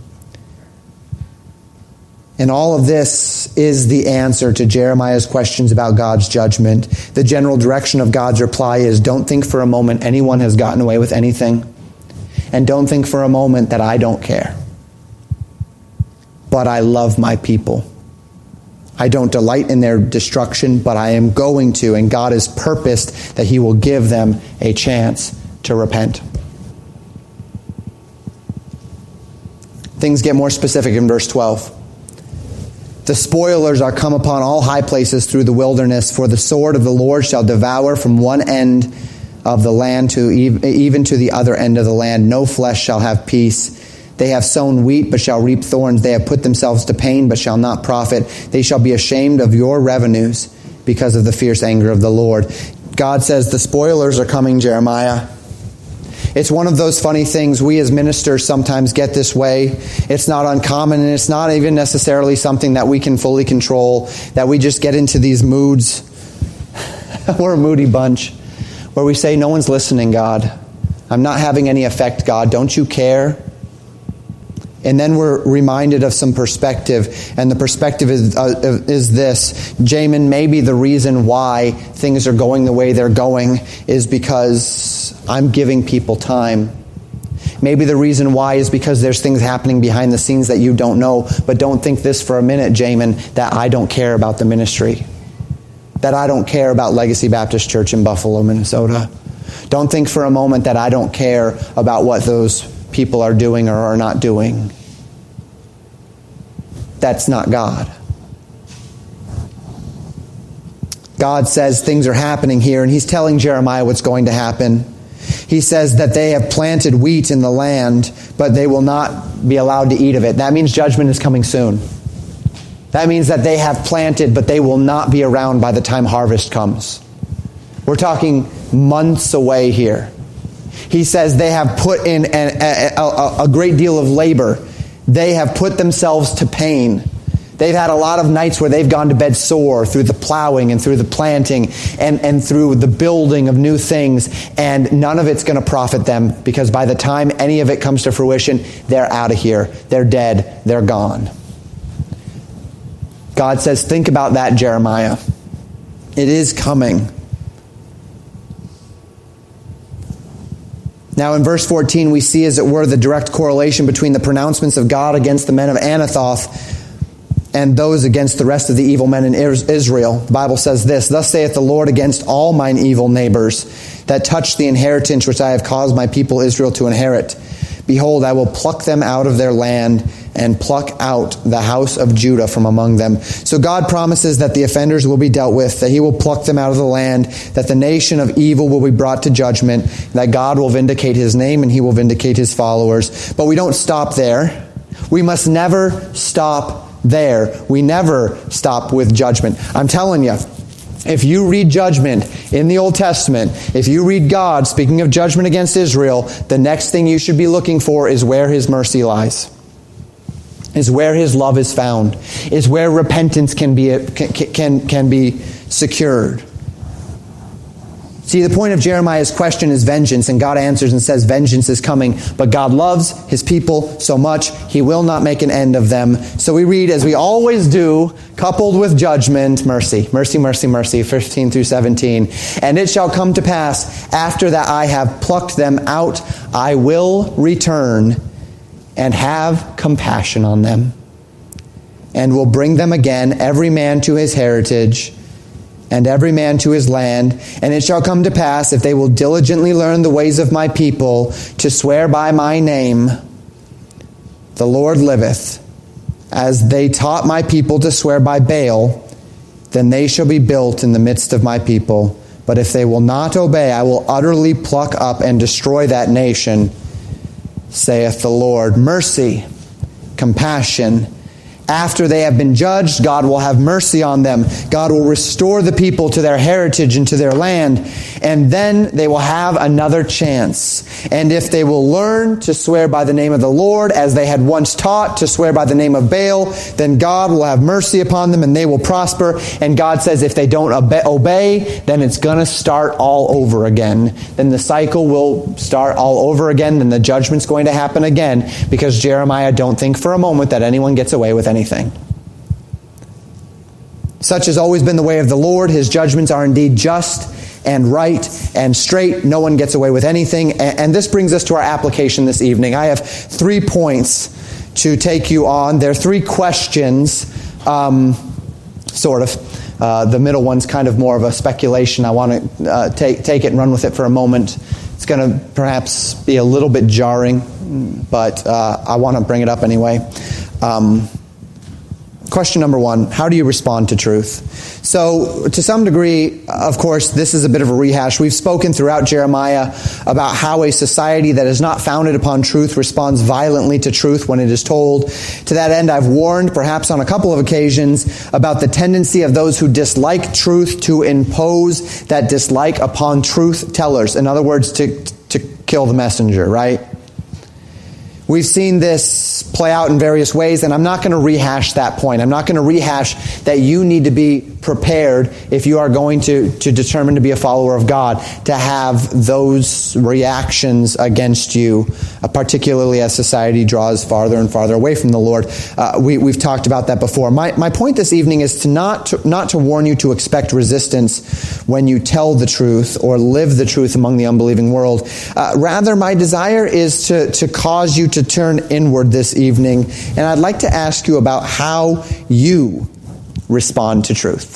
And all of this is the answer to Jeremiah's questions about God's judgment. The general direction of God's reply is, don't think for a moment anyone has gotten away with anything. And don't think for a moment that I don't care. But I love my people. I don't delight in their destruction, but I am going to. And God has purposed that he will give them a chance to repent. Things get more specific in verse 12. The spoilers are come upon all high places through the wilderness, for the sword of the Lord shall devour from one end of the land to even to the other end of the land. No flesh shall have peace. They have sown wheat, but shall reap thorns. They have put themselves to pain, but shall not profit. They shall be ashamed of your revenues because of the fierce anger of the Lord. God says the spoilers are coming, Jeremiah. It's one of those funny things we as ministers sometimes get this way. It's not uncommon, and it's not even necessarily something that we can fully control, that we just get into these moods. We're a moody bunch where we say, no one's listening, God. I'm not having any effect, God. Don't you care? And then we're reminded of some perspective, and the perspective is this. Jamin, maybe the reason why things are going the way they're going is because I'm giving people time. Maybe the reason why is because there's things happening behind the scenes that you don't know. But don't think this for a minute, Jamin, that I don't care about the ministry. That I don't care about Legacy Baptist Church in Buffalo, Minnesota. Don't think for a moment that I don't care about what those people are doing or are not doing. That's not God. God says things are happening here, and he's telling Jeremiah what's going to happen. He says that they have planted wheat in the land, but they will not be allowed to eat of it. That means judgment is coming soon. That means that they have planted, but they will not be around by the time harvest comes. We're talking months away here. He says they have put in a great deal of labor. They have put themselves to pain. They've had a lot of nights where they've gone to bed sore through the plowing and through the planting and through the building of new things. And none of it's going to profit them, because by the time any of it comes to fruition, they're out of here. They're dead. They're gone. God says, think about that, Jeremiah. It is coming. Now in verse 14, we see, as it were, the direct correlation between the pronouncements of God against the men of Anathoth and those against the rest of the evil men in Israel. The Bible says this, thus saith the Lord against all mine evil neighbors that touch the inheritance which I have caused my people Israel to inherit. Behold, I will pluck them out of their land and pluck out the house of Judah from among them. So God promises that the offenders will be dealt with, that he will pluck them out of the land, that the nation of evil will be brought to judgment, that God will vindicate his name and he will vindicate his followers. But we don't stop there. We must never stop there. We never stop with judgment. I'm telling you, if you read judgment in the Old Testament, if you read God speaking of judgment against Israel, the next thing you should be looking for is where his mercy lies. Is where his love is found. Is where repentance can be secured. See, the point of Jeremiah's question is vengeance, and God answers and says vengeance is coming. But God loves his people so much, he will not make an end of them. So we read, as we always do, coupled with judgment, mercy. Mercy, mercy, mercy, 15 through 17. And it shall come to pass, after that I have plucked them out, I will return and have compassion on them, and will bring them again, every man to his heritage, and every man to his land. And it shall come to pass, if they will diligently learn the ways of my people, to swear by my name, the Lord liveth, as they taught my people to swear by Baal, then they shall be built in the midst of my people. But if they will not obey, I will utterly pluck up and destroy that nation, saith the Lord. Mercy, compassion, After they have been judged, God will have mercy on them. God will restore the people to their heritage and to their land. And then they will have another chance. And if they will learn to swear by the name of the Lord, as they had once taught to swear by the name of Baal, then God will have mercy upon them and they will prosper. And God says if they don't obey, then it's going to start all over again. Then the cycle will start all over again. Then the judgment's going to happen again, because Jeremiah don't think for a moment that anyone gets away with anything. Such has always been the way of the Lord. His judgments are indeed just and right and straight. No one gets away with anything. And this brings us to our application this evening. I have 3 points to take you on. There are 3 questions, sort of. The middle one's kind of more of a speculation. I want to take it and run with it for a moment. It's going to perhaps be a little bit jarring, but I want to bring it up anyway. Question number 1, how do you respond to truth? So, to some degree, of course, this is a bit of a rehash. We've spoken throughout Jeremiah about how a society that is not founded upon truth responds violently to truth when it is told. To that end, I've warned, perhaps on a couple of occasions, about the tendency of those who dislike truth to impose that dislike upon truth tellers. In other words, to kill the messenger, right? We've seen this play out in various ways, and I'm not going to rehash that point. I'm not going to rehash that you need to be prepared if you are going to determine to be a follower of God, to have those reactions against you, particularly as society draws farther and farther away from the Lord. We've talked about that before. My point this evening is to not to warn you to expect resistance when you tell the truth or live the truth among the unbelieving world. Rather, my desire is to cause you to turn inward this evening, and I'd like to ask you about how you respond to truth.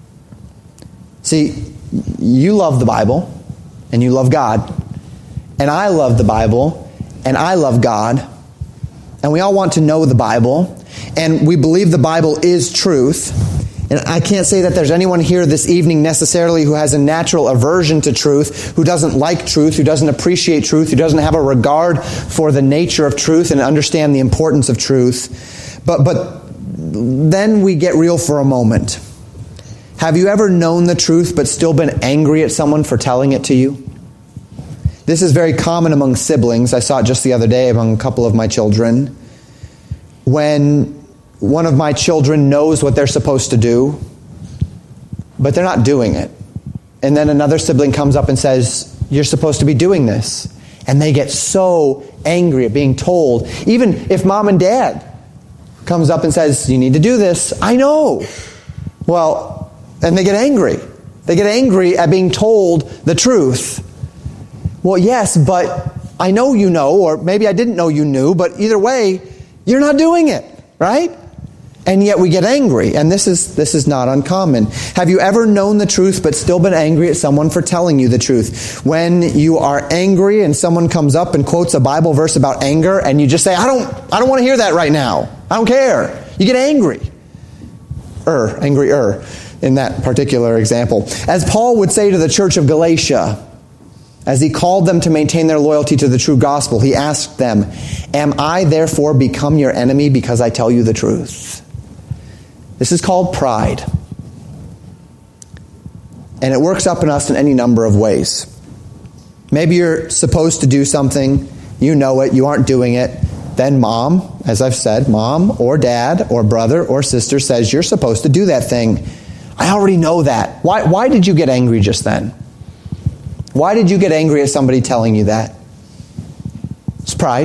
See, you love the Bible, and you love God, and I love the Bible, and I love God, and we all want to know the Bible, and we believe the Bible is truth. And I can't say that there's anyone here this evening necessarily who has a natural aversion to truth, who doesn't like truth, who doesn't appreciate truth, who doesn't have a regard for the nature of truth and understand the importance of truth. But then we get real for a moment. Have you ever known the truth but still been angry at someone for telling it to you? This is very common among siblings. I saw it just the other day among a couple of my children. When one of my children knows what they're supposed to do, but they're not doing it. And then another sibling comes up and says, you're supposed to be doing this. And they get so angry at being told. Even if mom and dad comes up and says, you need to do this. I know. Well, and they get angry. They get angry at being told the truth. Well, yes, but I know you know, or maybe I didn't know you knew, but either way, you're not doing it, right? And yet we get angry, and this is not uncommon. Have you ever known the truth but still been angry at someone for telling you the truth? When you are angry and someone comes up and quotes a Bible verse about anger, and you just say, I don't want to hear that right now. I don't care. You get angry. Angrier in that particular example. As Paul would say to the church of Galatia, as he called them to maintain their loyalty to the true gospel, he asked them, am I therefore become your enemy because I tell you the truth? This is called pride. And it works up in us in any number of ways. Maybe you're supposed to do something, you know it, you aren't doing it. Then mom, as I've said, mom or dad or brother or sister says, you're supposed to do that thing. I already know that. Why did you get angry just then? Why did you get angry at somebody telling you that? It's pride.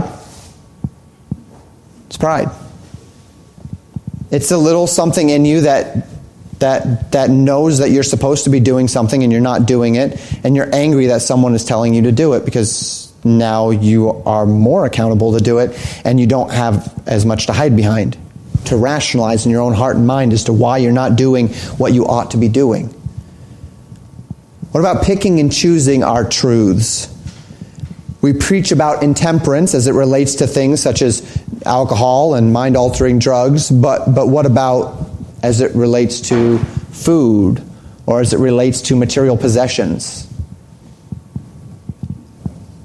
It's pride. It's a little something in you that knows that you're supposed to be doing something and you're not doing it, and you're angry that someone is telling you to do it because now you are more accountable to do it and you don't have as much to hide behind, to rationalize in your own heart and mind as to why you're not doing what you ought to be doing. What about picking and choosing our truths? We preach about intemperance as it relates to things such as alcohol and mind-altering drugs, but what about as it relates to food or as it relates to material possessions?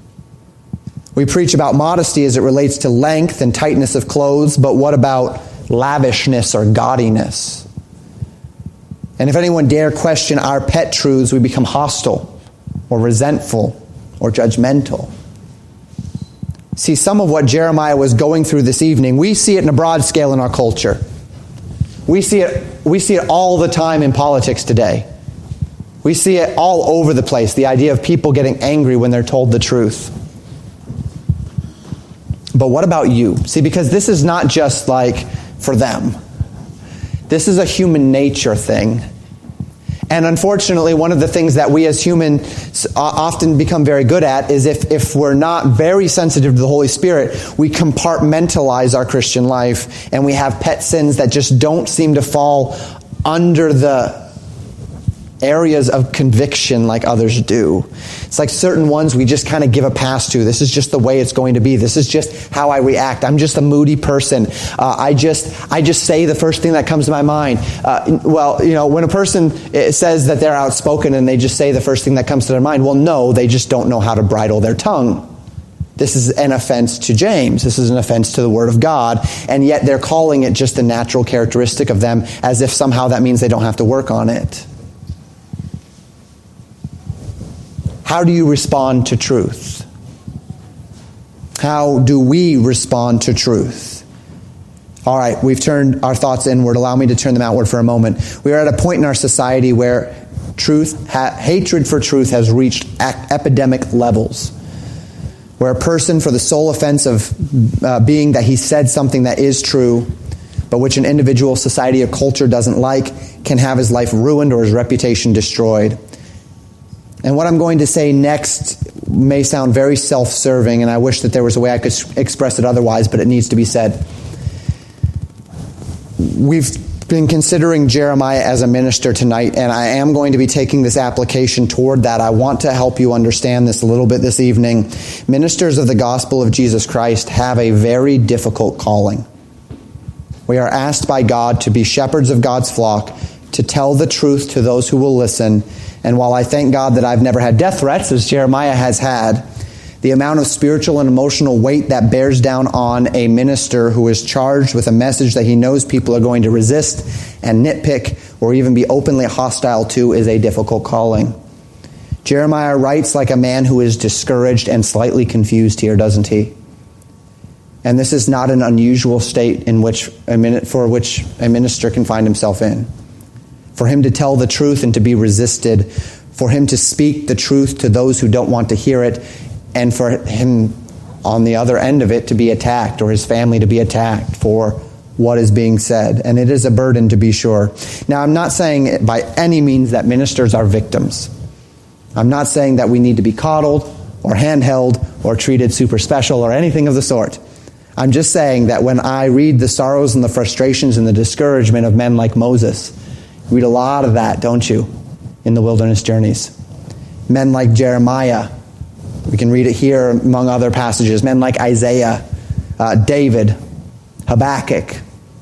We preach about modesty as it relates to length and tightness of clothes, but what about lavishness or gaudiness. And if anyone dare question our pet truths, we become hostile or resentful or judgmental. See, some of what Jeremiah was going through this evening, we see it in a broad scale in our culture. We see it all the time in politics today. We see it all over the place, the idea of people getting angry when they're told the truth. But what about you? See, because this is not just like for them. This is a human nature thing. And unfortunately, one of the things that we as humans often become very good at is if we're not very sensitive to the Holy Spirit, we compartmentalize our Christian life and we have pet sins that just don't seem to fall under the areas of conviction like others do. It's like certain ones we just kind of give a pass to. This is just the way it's going to be. This is just how I react. I'm just a moody person. I just say the first thing that comes to my mind. When a person says that they're outspoken and they just say the first thing that comes to their mind, well, no, they just don't know how to bridle their tongue. This is an offense to James. This is an offense to the Word of God. And yet they're calling it just a natural characteristic of them, as if somehow that means they don't have to work on it. How do you respond to truth? How do we respond to truth? All right, we've turned our thoughts inward. Allow me to turn them outward for a moment. We are at a point in our society where hatred for truth has reached epidemic levels, where a person, for the sole offense of being that he said something that is true, but which an individual, society, or culture doesn't like, can have his life ruined or his reputation destroyed. And what I'm going to say next may sound very self-serving, and I wish that there was a way I could express it otherwise, but it needs to be said. We've been considering Jeremiah as a minister tonight, and I am going to be taking this application toward that. I want to help you understand this a little bit this evening. Ministers of the gospel of Jesus Christ have a very difficult calling. We are asked by God to be shepherds of God's flock, to tell the truth to those who will listen. And while I thank God that I've never had death threats, as Jeremiah has had, the amount of spiritual and emotional weight that bears down on a minister who is charged with a message that he knows people are going to resist and nitpick or even be openly hostile to is a difficult calling. Jeremiah writes like a man who is discouraged and slightly confused here, doesn't he? And this is not an unusual state for which a minister can find himself in. For him to tell the truth and to be resisted, for him to speak the truth to those who don't want to hear it, and for him on the other end of it to be attacked, or his family to be attacked for what is being said. And it is a burden, to be sure. Now, I'm not saying by any means that ministers are victims. I'm not saying that we need to be coddled or handheld or treated super special or anything of the sort. I'm just saying that when I read the sorrows and the frustrations and the discouragement of men like Moses, you read a lot of that, don't you, in the wilderness journeys. Men like Jeremiah, we can read it here among other passages. Men like Isaiah, David, Habakkuk.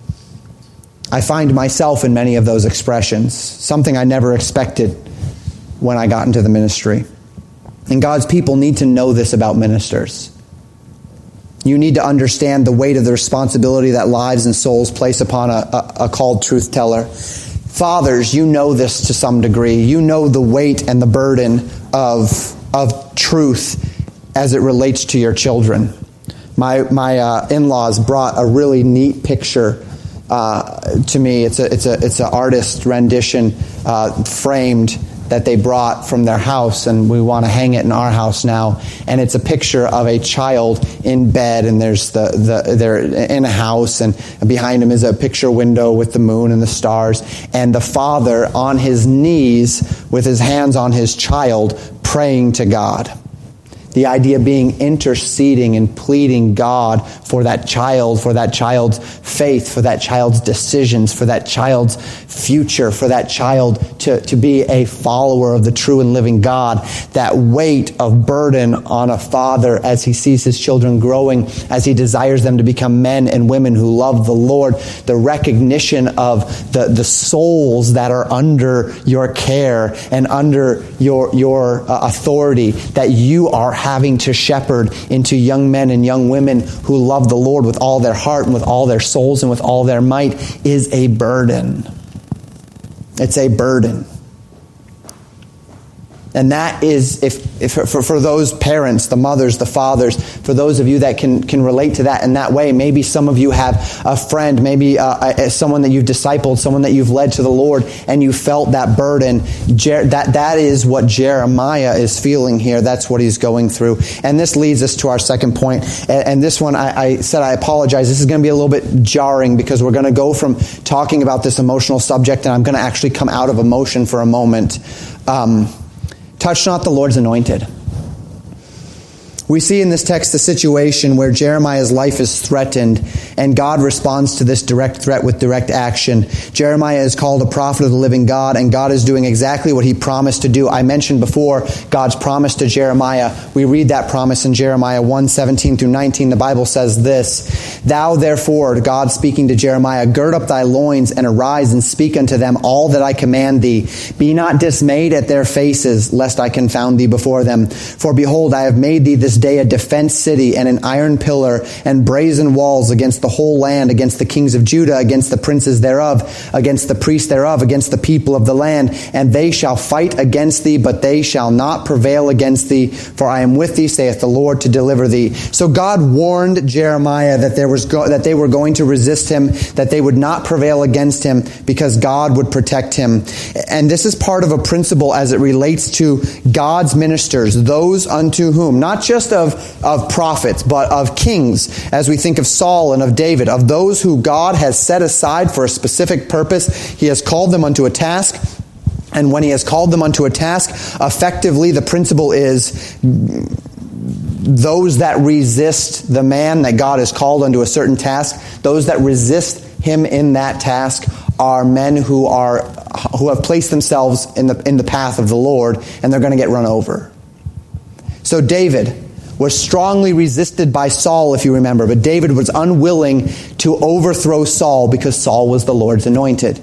I find myself in many of those expressions, something I never expected when I got into the ministry. And God's people need to know this about ministers. You need to understand the weight of the responsibility that lives and souls place upon a called truth teller. Fathers, you know this to some degree. You know the weight and the burden of truth as it relates to your children. My in-laws brought a really neat picture to me. It's an artist rendition framed that they brought from their house, and we want to hang it in our house now. And it's a picture of a child in bed, and they're in a house, and behind him is a picture window with the moon and the stars, and the father on his knees with his hands on his child praying to God. The idea being interceding and pleading God for that child, for that child's faith, for that child's decisions, for that child's future, for that child to be a follower of the true and living God. That weight of burden on a father as he sees his children growing, as he desires them to become men and women who love the Lord. The recognition of the souls that are under your care and under your authority, that you are having to shepherd into young men and young women who love the Lord with all their heart and with all their souls and with all their might is a burden. It's a burden. And that is, if for those parents, the mothers, the fathers, for those of you that can relate to that in that way, maybe some of you have a friend, maybe someone that you've discipled, someone that you've led to the Lord, and you felt that burden. That is what Jeremiah is feeling here. That's what he's going through. And this leads us to our second point. And this one, I said I apologize. This is going to be a little bit jarring because we're going to go from talking about this emotional subject, and I'm going to actually come out of emotion for a moment. Touch not the Lord's anointed. We see in this text a situation where Jeremiah's life is threatened, and God responds to this direct threat with direct action. Jeremiah is called a prophet of the living God, and God is doing exactly what he promised to do. I mentioned before God's promise to Jeremiah. We read that promise in Jeremiah 1:17-19. The Bible says this, "Thou therefore," God speaking to Jeremiah, "gird up thy loins and arise and speak unto them all that I command thee. Be not dismayed at their faces, lest I confound thee before them. For behold, I have made thee this day a defense city and an iron pillar and brazen walls against the whole land, against the kings of Judah, against the princes thereof, against the priests thereof, against the people of the land. And they shall fight against thee, but they shall not prevail against thee. For I am with thee, saith the Lord, to deliver thee." So God warned Jeremiah that that they were going to resist him, that they would not prevail against him because God would protect him. And this is part of a principle as it relates to God's ministers, those unto whom, not just of prophets, but of kings, as we think of Saul and of David, of those who God has set aside for a specific purpose. He has called them unto a task, and when he has called them unto a task, effectively the principle is those that resist the man that God has called unto a certain task, those that resist him in that task are men who have placed themselves in the path of the Lord, and they're going to get run over. So David was strongly resisted by Saul, if you remember, but David was unwilling to overthrow Saul because Saul was the Lord's anointed.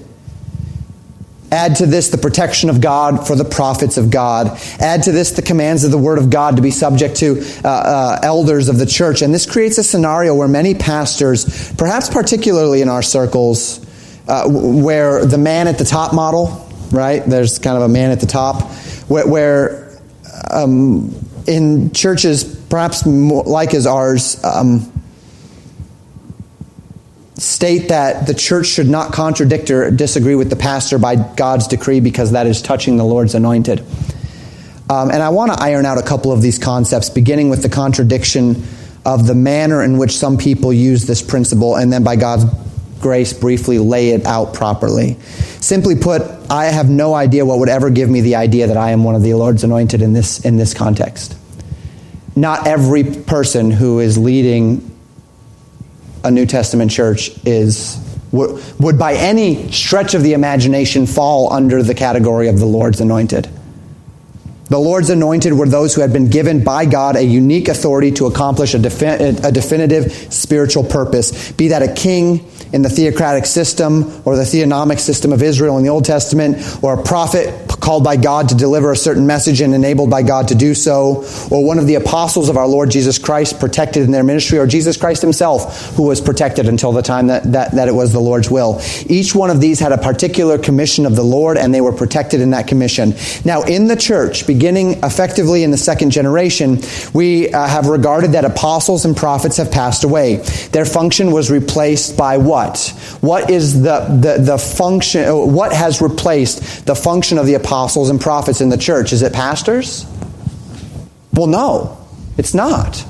Add to this the protection of God for the prophets of God. Add to this the commands of the Word of God to be subject to elders of the church. And this creates a scenario where many pastors, perhaps particularly in our circles, where the man at the top model, right? There's kind of a man at the top, where in churches perhaps more like as ours, state that the church should not contradict or disagree with the pastor by God's decree because that is touching the Lord's anointed. And I want to iron out a couple of these concepts, beginning with the contradiction of the manner in which some people use this principle, and then by God's grace briefly lay it out properly. Simply put, I have no idea what would ever give me the idea that I am one of the Lord's anointed in this context. Not every person who is leading a New Testament church would by any stretch of the imagination fall under the category of the Lord's anointed. The Lord's anointed were those who had been given by God a unique authority to accomplish a definitive spiritual purpose, be that a king in the theocratic system or the theonomic system of Israel in the Old Testament, or a prophet called by God to deliver a certain message and enabled by God to do so, or one of the apostles of our Lord Jesus Christ protected in their ministry, or Jesus Christ himself who was protected until the time that it was the Lord's will. Each one of these had a particular commission of the Lord, and they were protected in that commission. Now in the church, beginning effectively in the second generation, we have regarded that apostles and prophets have passed away. Their function was replaced by what? What is the function? What has replaced the function of the apostles and prophets in the church? Is it pastors? Well, no, it's not.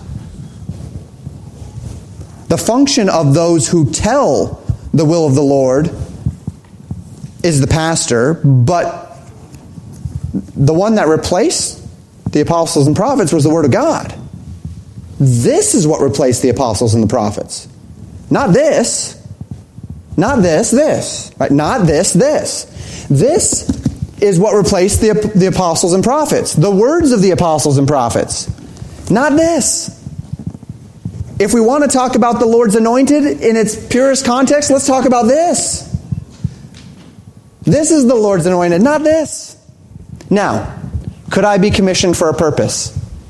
The function of those who tell the will of the Lord is the pastor, but the one that replaced the apostles and prophets was the Word of God. This is what replaced the apostles and the prophets. Not this. Not this. Right? Not this. This is what replaced the apostles and prophets. The words of the apostles and prophets. Not this. If we want to talk about the Lord's anointed in its purest context, let's talk about this. This is the Lord's anointed, not this. Now, could I be commissioned for a purpose?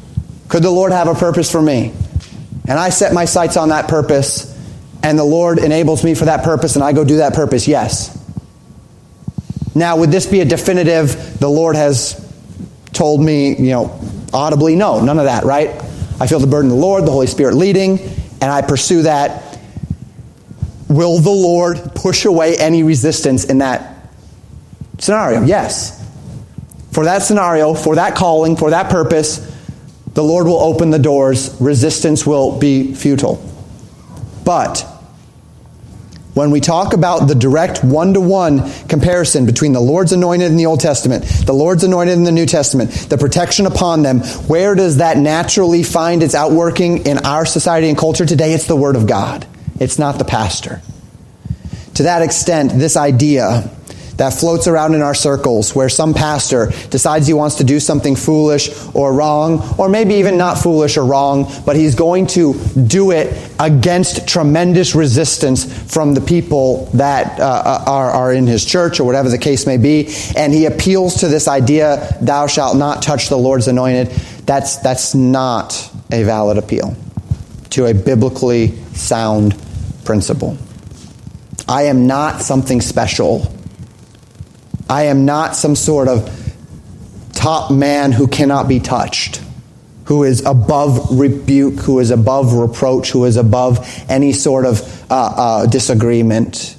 Could the Lord have a purpose for me? And I set my sights on that purpose, and the Lord enables me for that purpose, and I go do that purpose? Yes. Now, would this be a definitive, the Lord has told me, audibly? No, none of that, right? I feel the burden of the Lord, the Holy Spirit leading, and I pursue that. Will the Lord push away any resistance in that scenario? Yes. For that scenario, for that calling, for that purpose, the Lord will open the doors. Resistance will be futile. But when we talk about the direct one-to-one comparison between the Lord's anointed in the Old Testament, the Lord's anointed in the New Testament, the protection upon them, where does that naturally find its outworking in our society and culture today? It's the Word of God. It's not the pastor. To that extent, this idea that floats around in our circles where some pastor decides he wants to do something foolish or wrong, or maybe even not foolish or wrong, but he's going to do it against tremendous resistance from the people that are in his church or whatever the case may be, and he appeals to this idea, thou shalt not touch the Lord's anointed. That's not a valid appeal to a biblically sound principle. I am not something special. I am not some sort of top man who cannot be touched, who is above rebuke, who is above reproach, who is above any sort of disagreement.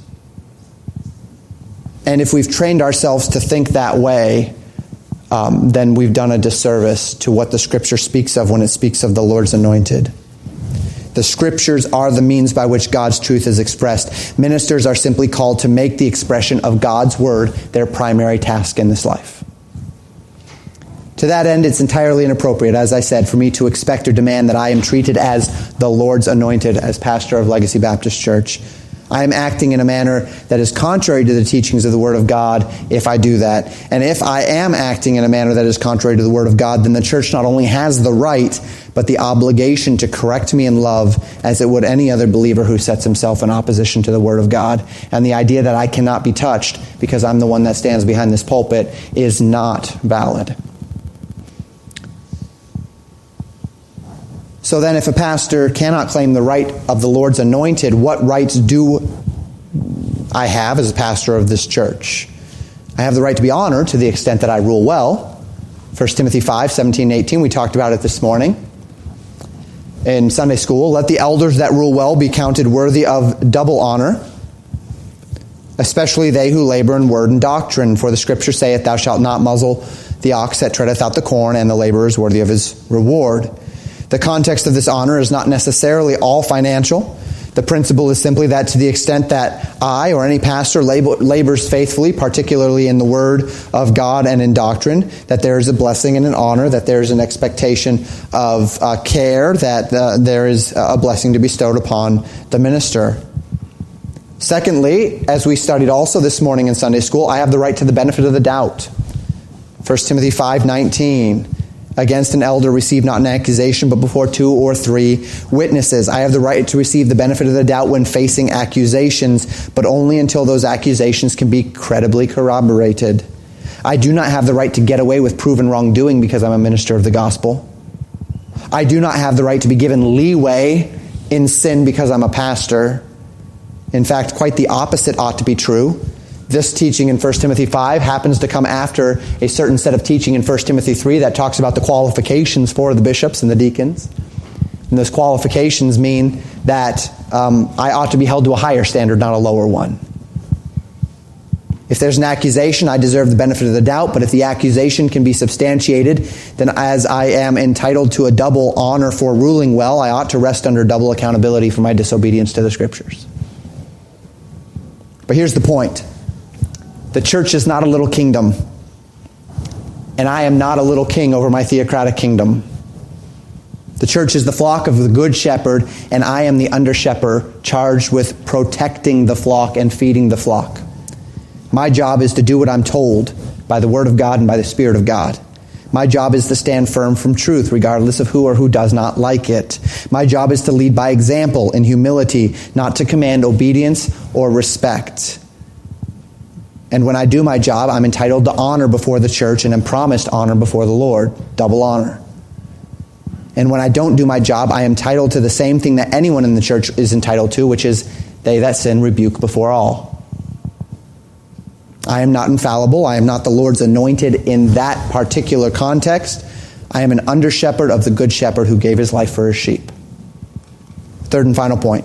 And if we've trained ourselves to think that way, then we've done a disservice to what the Scripture speaks of when it speaks of the Lord's anointed. The Scriptures are the means by which God's truth is expressed. Ministers are simply called to make the expression of God's Word their primary task in this life. To that end, it's entirely inappropriate, as I said, for me to expect or demand that I am treated as the Lord's anointed as pastor of Legacy Baptist Church. I am acting in a manner that is contrary to the teachings of the Word of God if I do that. And if I am acting in a manner that is contrary to the Word of God, then the church not only has the right, but the obligation to correct me in love as it would any other believer who sets himself in opposition to the Word of God. And the idea that I cannot be touched because I'm the one that stands behind this pulpit is not valid. So then if a pastor cannot claim the right of the Lord's anointed, what rights do I have as a pastor of this church? I have the right to be honored to the extent that I rule well. 1 Timothy 5, 17, 18, we talked about it this morning in Sunday school. Let the elders that rule well be counted worthy of double honor, especially they who labor in word and doctrine. For the Scripture saith, thou shalt not muzzle the ox that treadeth out the corn, and the laborer is worthy of his reward. The context of this honor is not necessarily all financial. The principle is simply that to the extent that I or any pastor labors faithfully, particularly in the Word of God and in doctrine, that there is a blessing and an honor, that there is an expectation of care, that there is a blessing to be bestowed upon the minister. Secondly, as we studied also this morning in Sunday school, I have the right to the benefit of the doubt. 1 Timothy 5:19. Against an elder receive not an accusation, but before 2 or 3 witnesses. I have the right to receive the benefit of the doubt when facing accusations, but only until those accusations can be credibly corroborated. I do not have the right to get away with proven wrongdoing because I'm a minister of the gospel. I do not have the right to be given leeway in sin because I'm a pastor. In fact, quite the opposite ought to be true. This teaching in 1 Timothy 5 happens to come after a certain set of teaching in 1 Timothy 3 that talks about the qualifications for the bishops and the deacons. And those qualifications mean that I ought to be held to a higher standard, not a lower one. If there's an accusation, I deserve the benefit of the doubt, but if the accusation can be substantiated, then as I am entitled to a double honor for ruling well, I ought to rest under double accountability for my disobedience to the Scriptures. But here's the point. The church is not a little kingdom, and I am not a little king over my theocratic kingdom. The church is the flock of the good shepherd, and I am the under-shepherd charged with protecting the flock and feeding the flock. My job is to do what I'm told by the Word of God and by the Spirit of God. My job is to stand firm from truth, regardless of who or who does not like it. My job is to lead by example in humility, not to command obedience or respect. And when I do my job, I'm entitled to honor before the church and am promised honor before the Lord, double honor. And when I don't do my job, I am entitled to the same thing that anyone in the church is entitled to, which is they that sin rebuke before all. I am not infallible. I am not the Lord's anointed in that particular context. I am an under-shepherd of the good shepherd who gave his life for his sheep. Third and final point.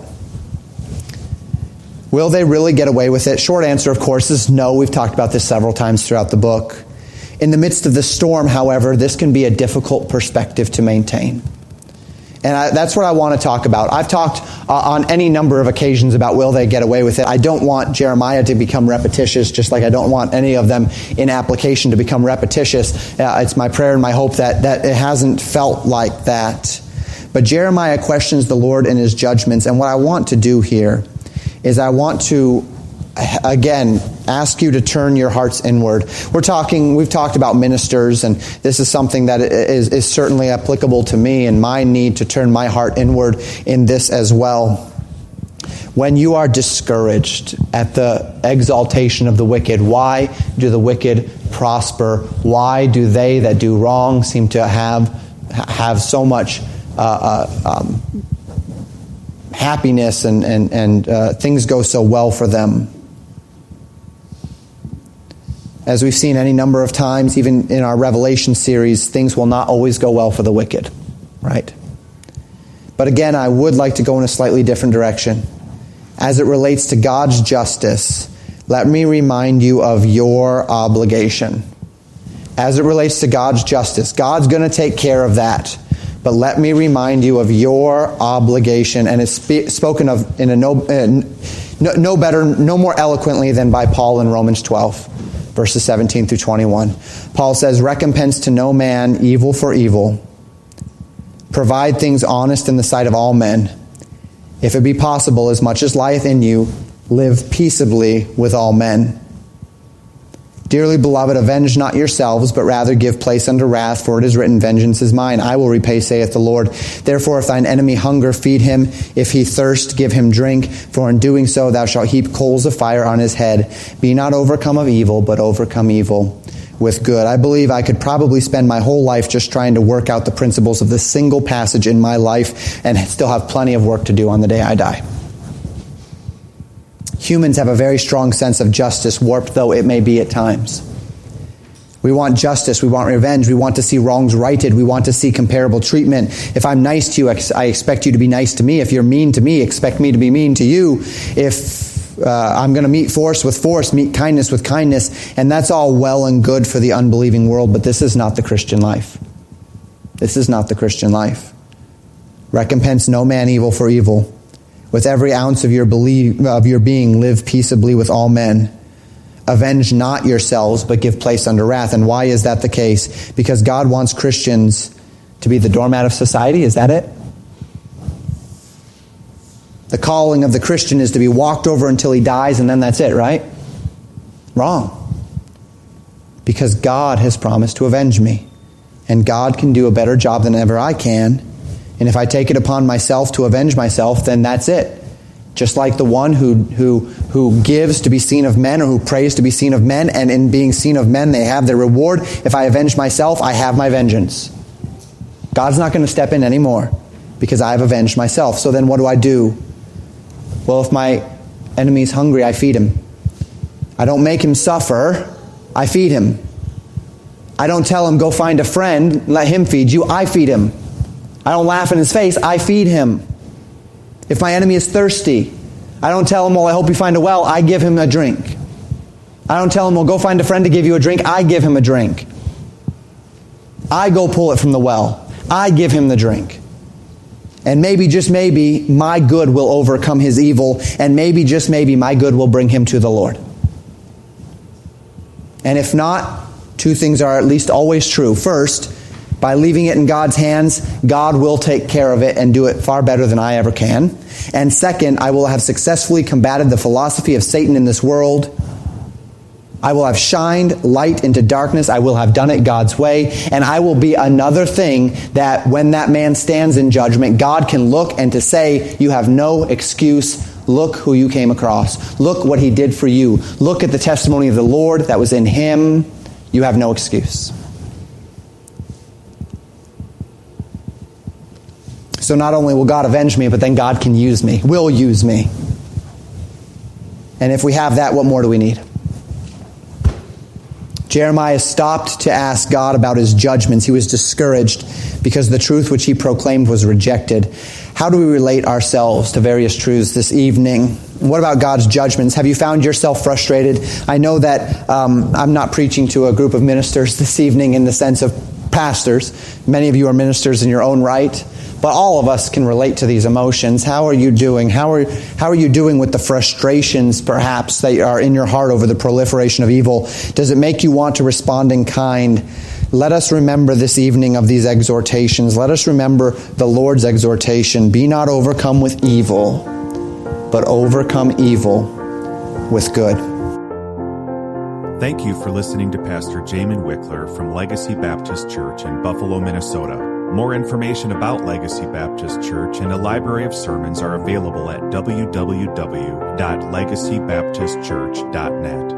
Will they really get away with it? Short answer, of course, is no. We've talked about this several times throughout the book. In the midst of the storm, however, this can be a difficult perspective to maintain. And that's what I want to talk about. I've talked on any number of occasions about will they get away with it. I don't want Jeremiah to become repetitious, just like I don't want any of them in application to become repetitious. It's my prayer and my hope that it hasn't felt like that. But Jeremiah questions the Lord in his judgments. And what I want to do here is I want to, again, ask you to turn your hearts inward. We've talked about ministers, and this is something that is certainly applicable to me and my need to turn my heart inward in this as well. When you are discouraged at the exaltation of the wicked, why do the wicked prosper? Why do they that do wrong seem to have so much happiness and things go so well for them? As we've seen any number of times, even in our Revelation series, things will not always go well for the wicked, right? But again, I would like to go in a slightly different direction. As it relates to God's justice, let me remind you of your obligation. As it relates to God's justice, God's going to take care of that. But let me remind you of your obligation, and it's spoken of in a no more eloquently than by Paul in Romans 12, verses 17 through 21. Paul says, "Recompense to no man evil for evil. Provide things honest in the sight of all men. If it be possible, as much as lieth in you, live peaceably with all men. Dearly beloved, avenge not yourselves, but rather give place unto wrath, for it is written, Vengeance is mine, I will repay, saith the Lord. Therefore, if thine enemy hunger, feed him. If he thirst, give him drink. For in doing so, thou shalt heap coals of fire on his head. Be not overcome of evil, but overcome evil with good." I believe I could probably spend my whole life just trying to work out the principles of this single passage in my life and still have plenty of work to do on the day I die. Humans have a very strong sense of justice, warped though it may be at times. We want justice. We want revenge. We want to see wrongs righted. We want to see comparable treatment. If I'm nice to you, I expect you to be nice to me. If you're mean to me, expect me to be mean to you. If I'm going to meet force with force, meet kindness with kindness. And that's all well and good for the unbelieving world, but this is not the Christian life. This is not the Christian life. Recompense no man evil for evil. With every ounce of your being, live peaceably with all men. Avenge not yourselves, but give place unto wrath. And why is that the case? Because God wants Christians to be the doormat of society. Is that it? The calling of the Christian is to be walked over until he dies, and then that's it, right? Wrong. Because God has promised to avenge me. And God can do a better job than ever I can. And if I take it upon myself to avenge myself, then that's it. Just like the one who gives to be seen of men, or who prays to be seen of men, and in being seen of men, they have their reward. If I avenge myself, I have my vengeance. God's not going to step in anymore because I have avenged myself. So then what do? Well, if my enemy's hungry, I feed him. I don't make him suffer, I feed him. I don't tell him, go find a friend, let him feed you, I feed him. I don't laugh in his face, I feed him. If my enemy is thirsty, I don't tell him, well, I hope you find a well, I give him a drink. I don't tell him, well, go find a friend to give you a drink, I give him a drink. I go pull it from the well. I give him the drink. And maybe, just maybe, my good will overcome his evil, and maybe, just maybe, my good will bring him to the Lord. And if not, two things are at least always true. First, by leaving it in God's hands, God will take care of it and do it far better than I ever can. And second, I will have successfully combated the philosophy of Satan in this world. I will have shined light into darkness. I will have done it God's way. And I will be another thing that when that man stands in judgment, God can look and to say, you have no excuse. Look who you came across. Look what he did for you. Look at the testimony of the Lord that was in him. You have no excuse. So not only will God avenge me, but then God can use me, will use me. And if we have that, what more do we need? Jeremiah stopped to ask God about his judgments. He was discouraged because the truth which he proclaimed was rejected. How do we relate ourselves to various truths this evening? What about God's judgments? Have you found yourself frustrated? I know that I'm not preaching to a group of ministers this evening in the sense of pastors. Many of you are ministers in your own right. But all of us can relate to these emotions. How are you doing? How are you doing with the frustrations, perhaps, that are in your heart over the proliferation of evil? Does it make you want to respond in kind? Let us remember this evening of these exhortations. Let us remember the Lord's exhortation. Be not overcome with evil, but overcome evil with good. Thank you for listening to Pastor Jamin Wickler from Legacy Baptist Church in Buffalo, Minnesota. More information about Legacy Baptist Church and a library of sermons are available at www.legacybaptistchurch.net.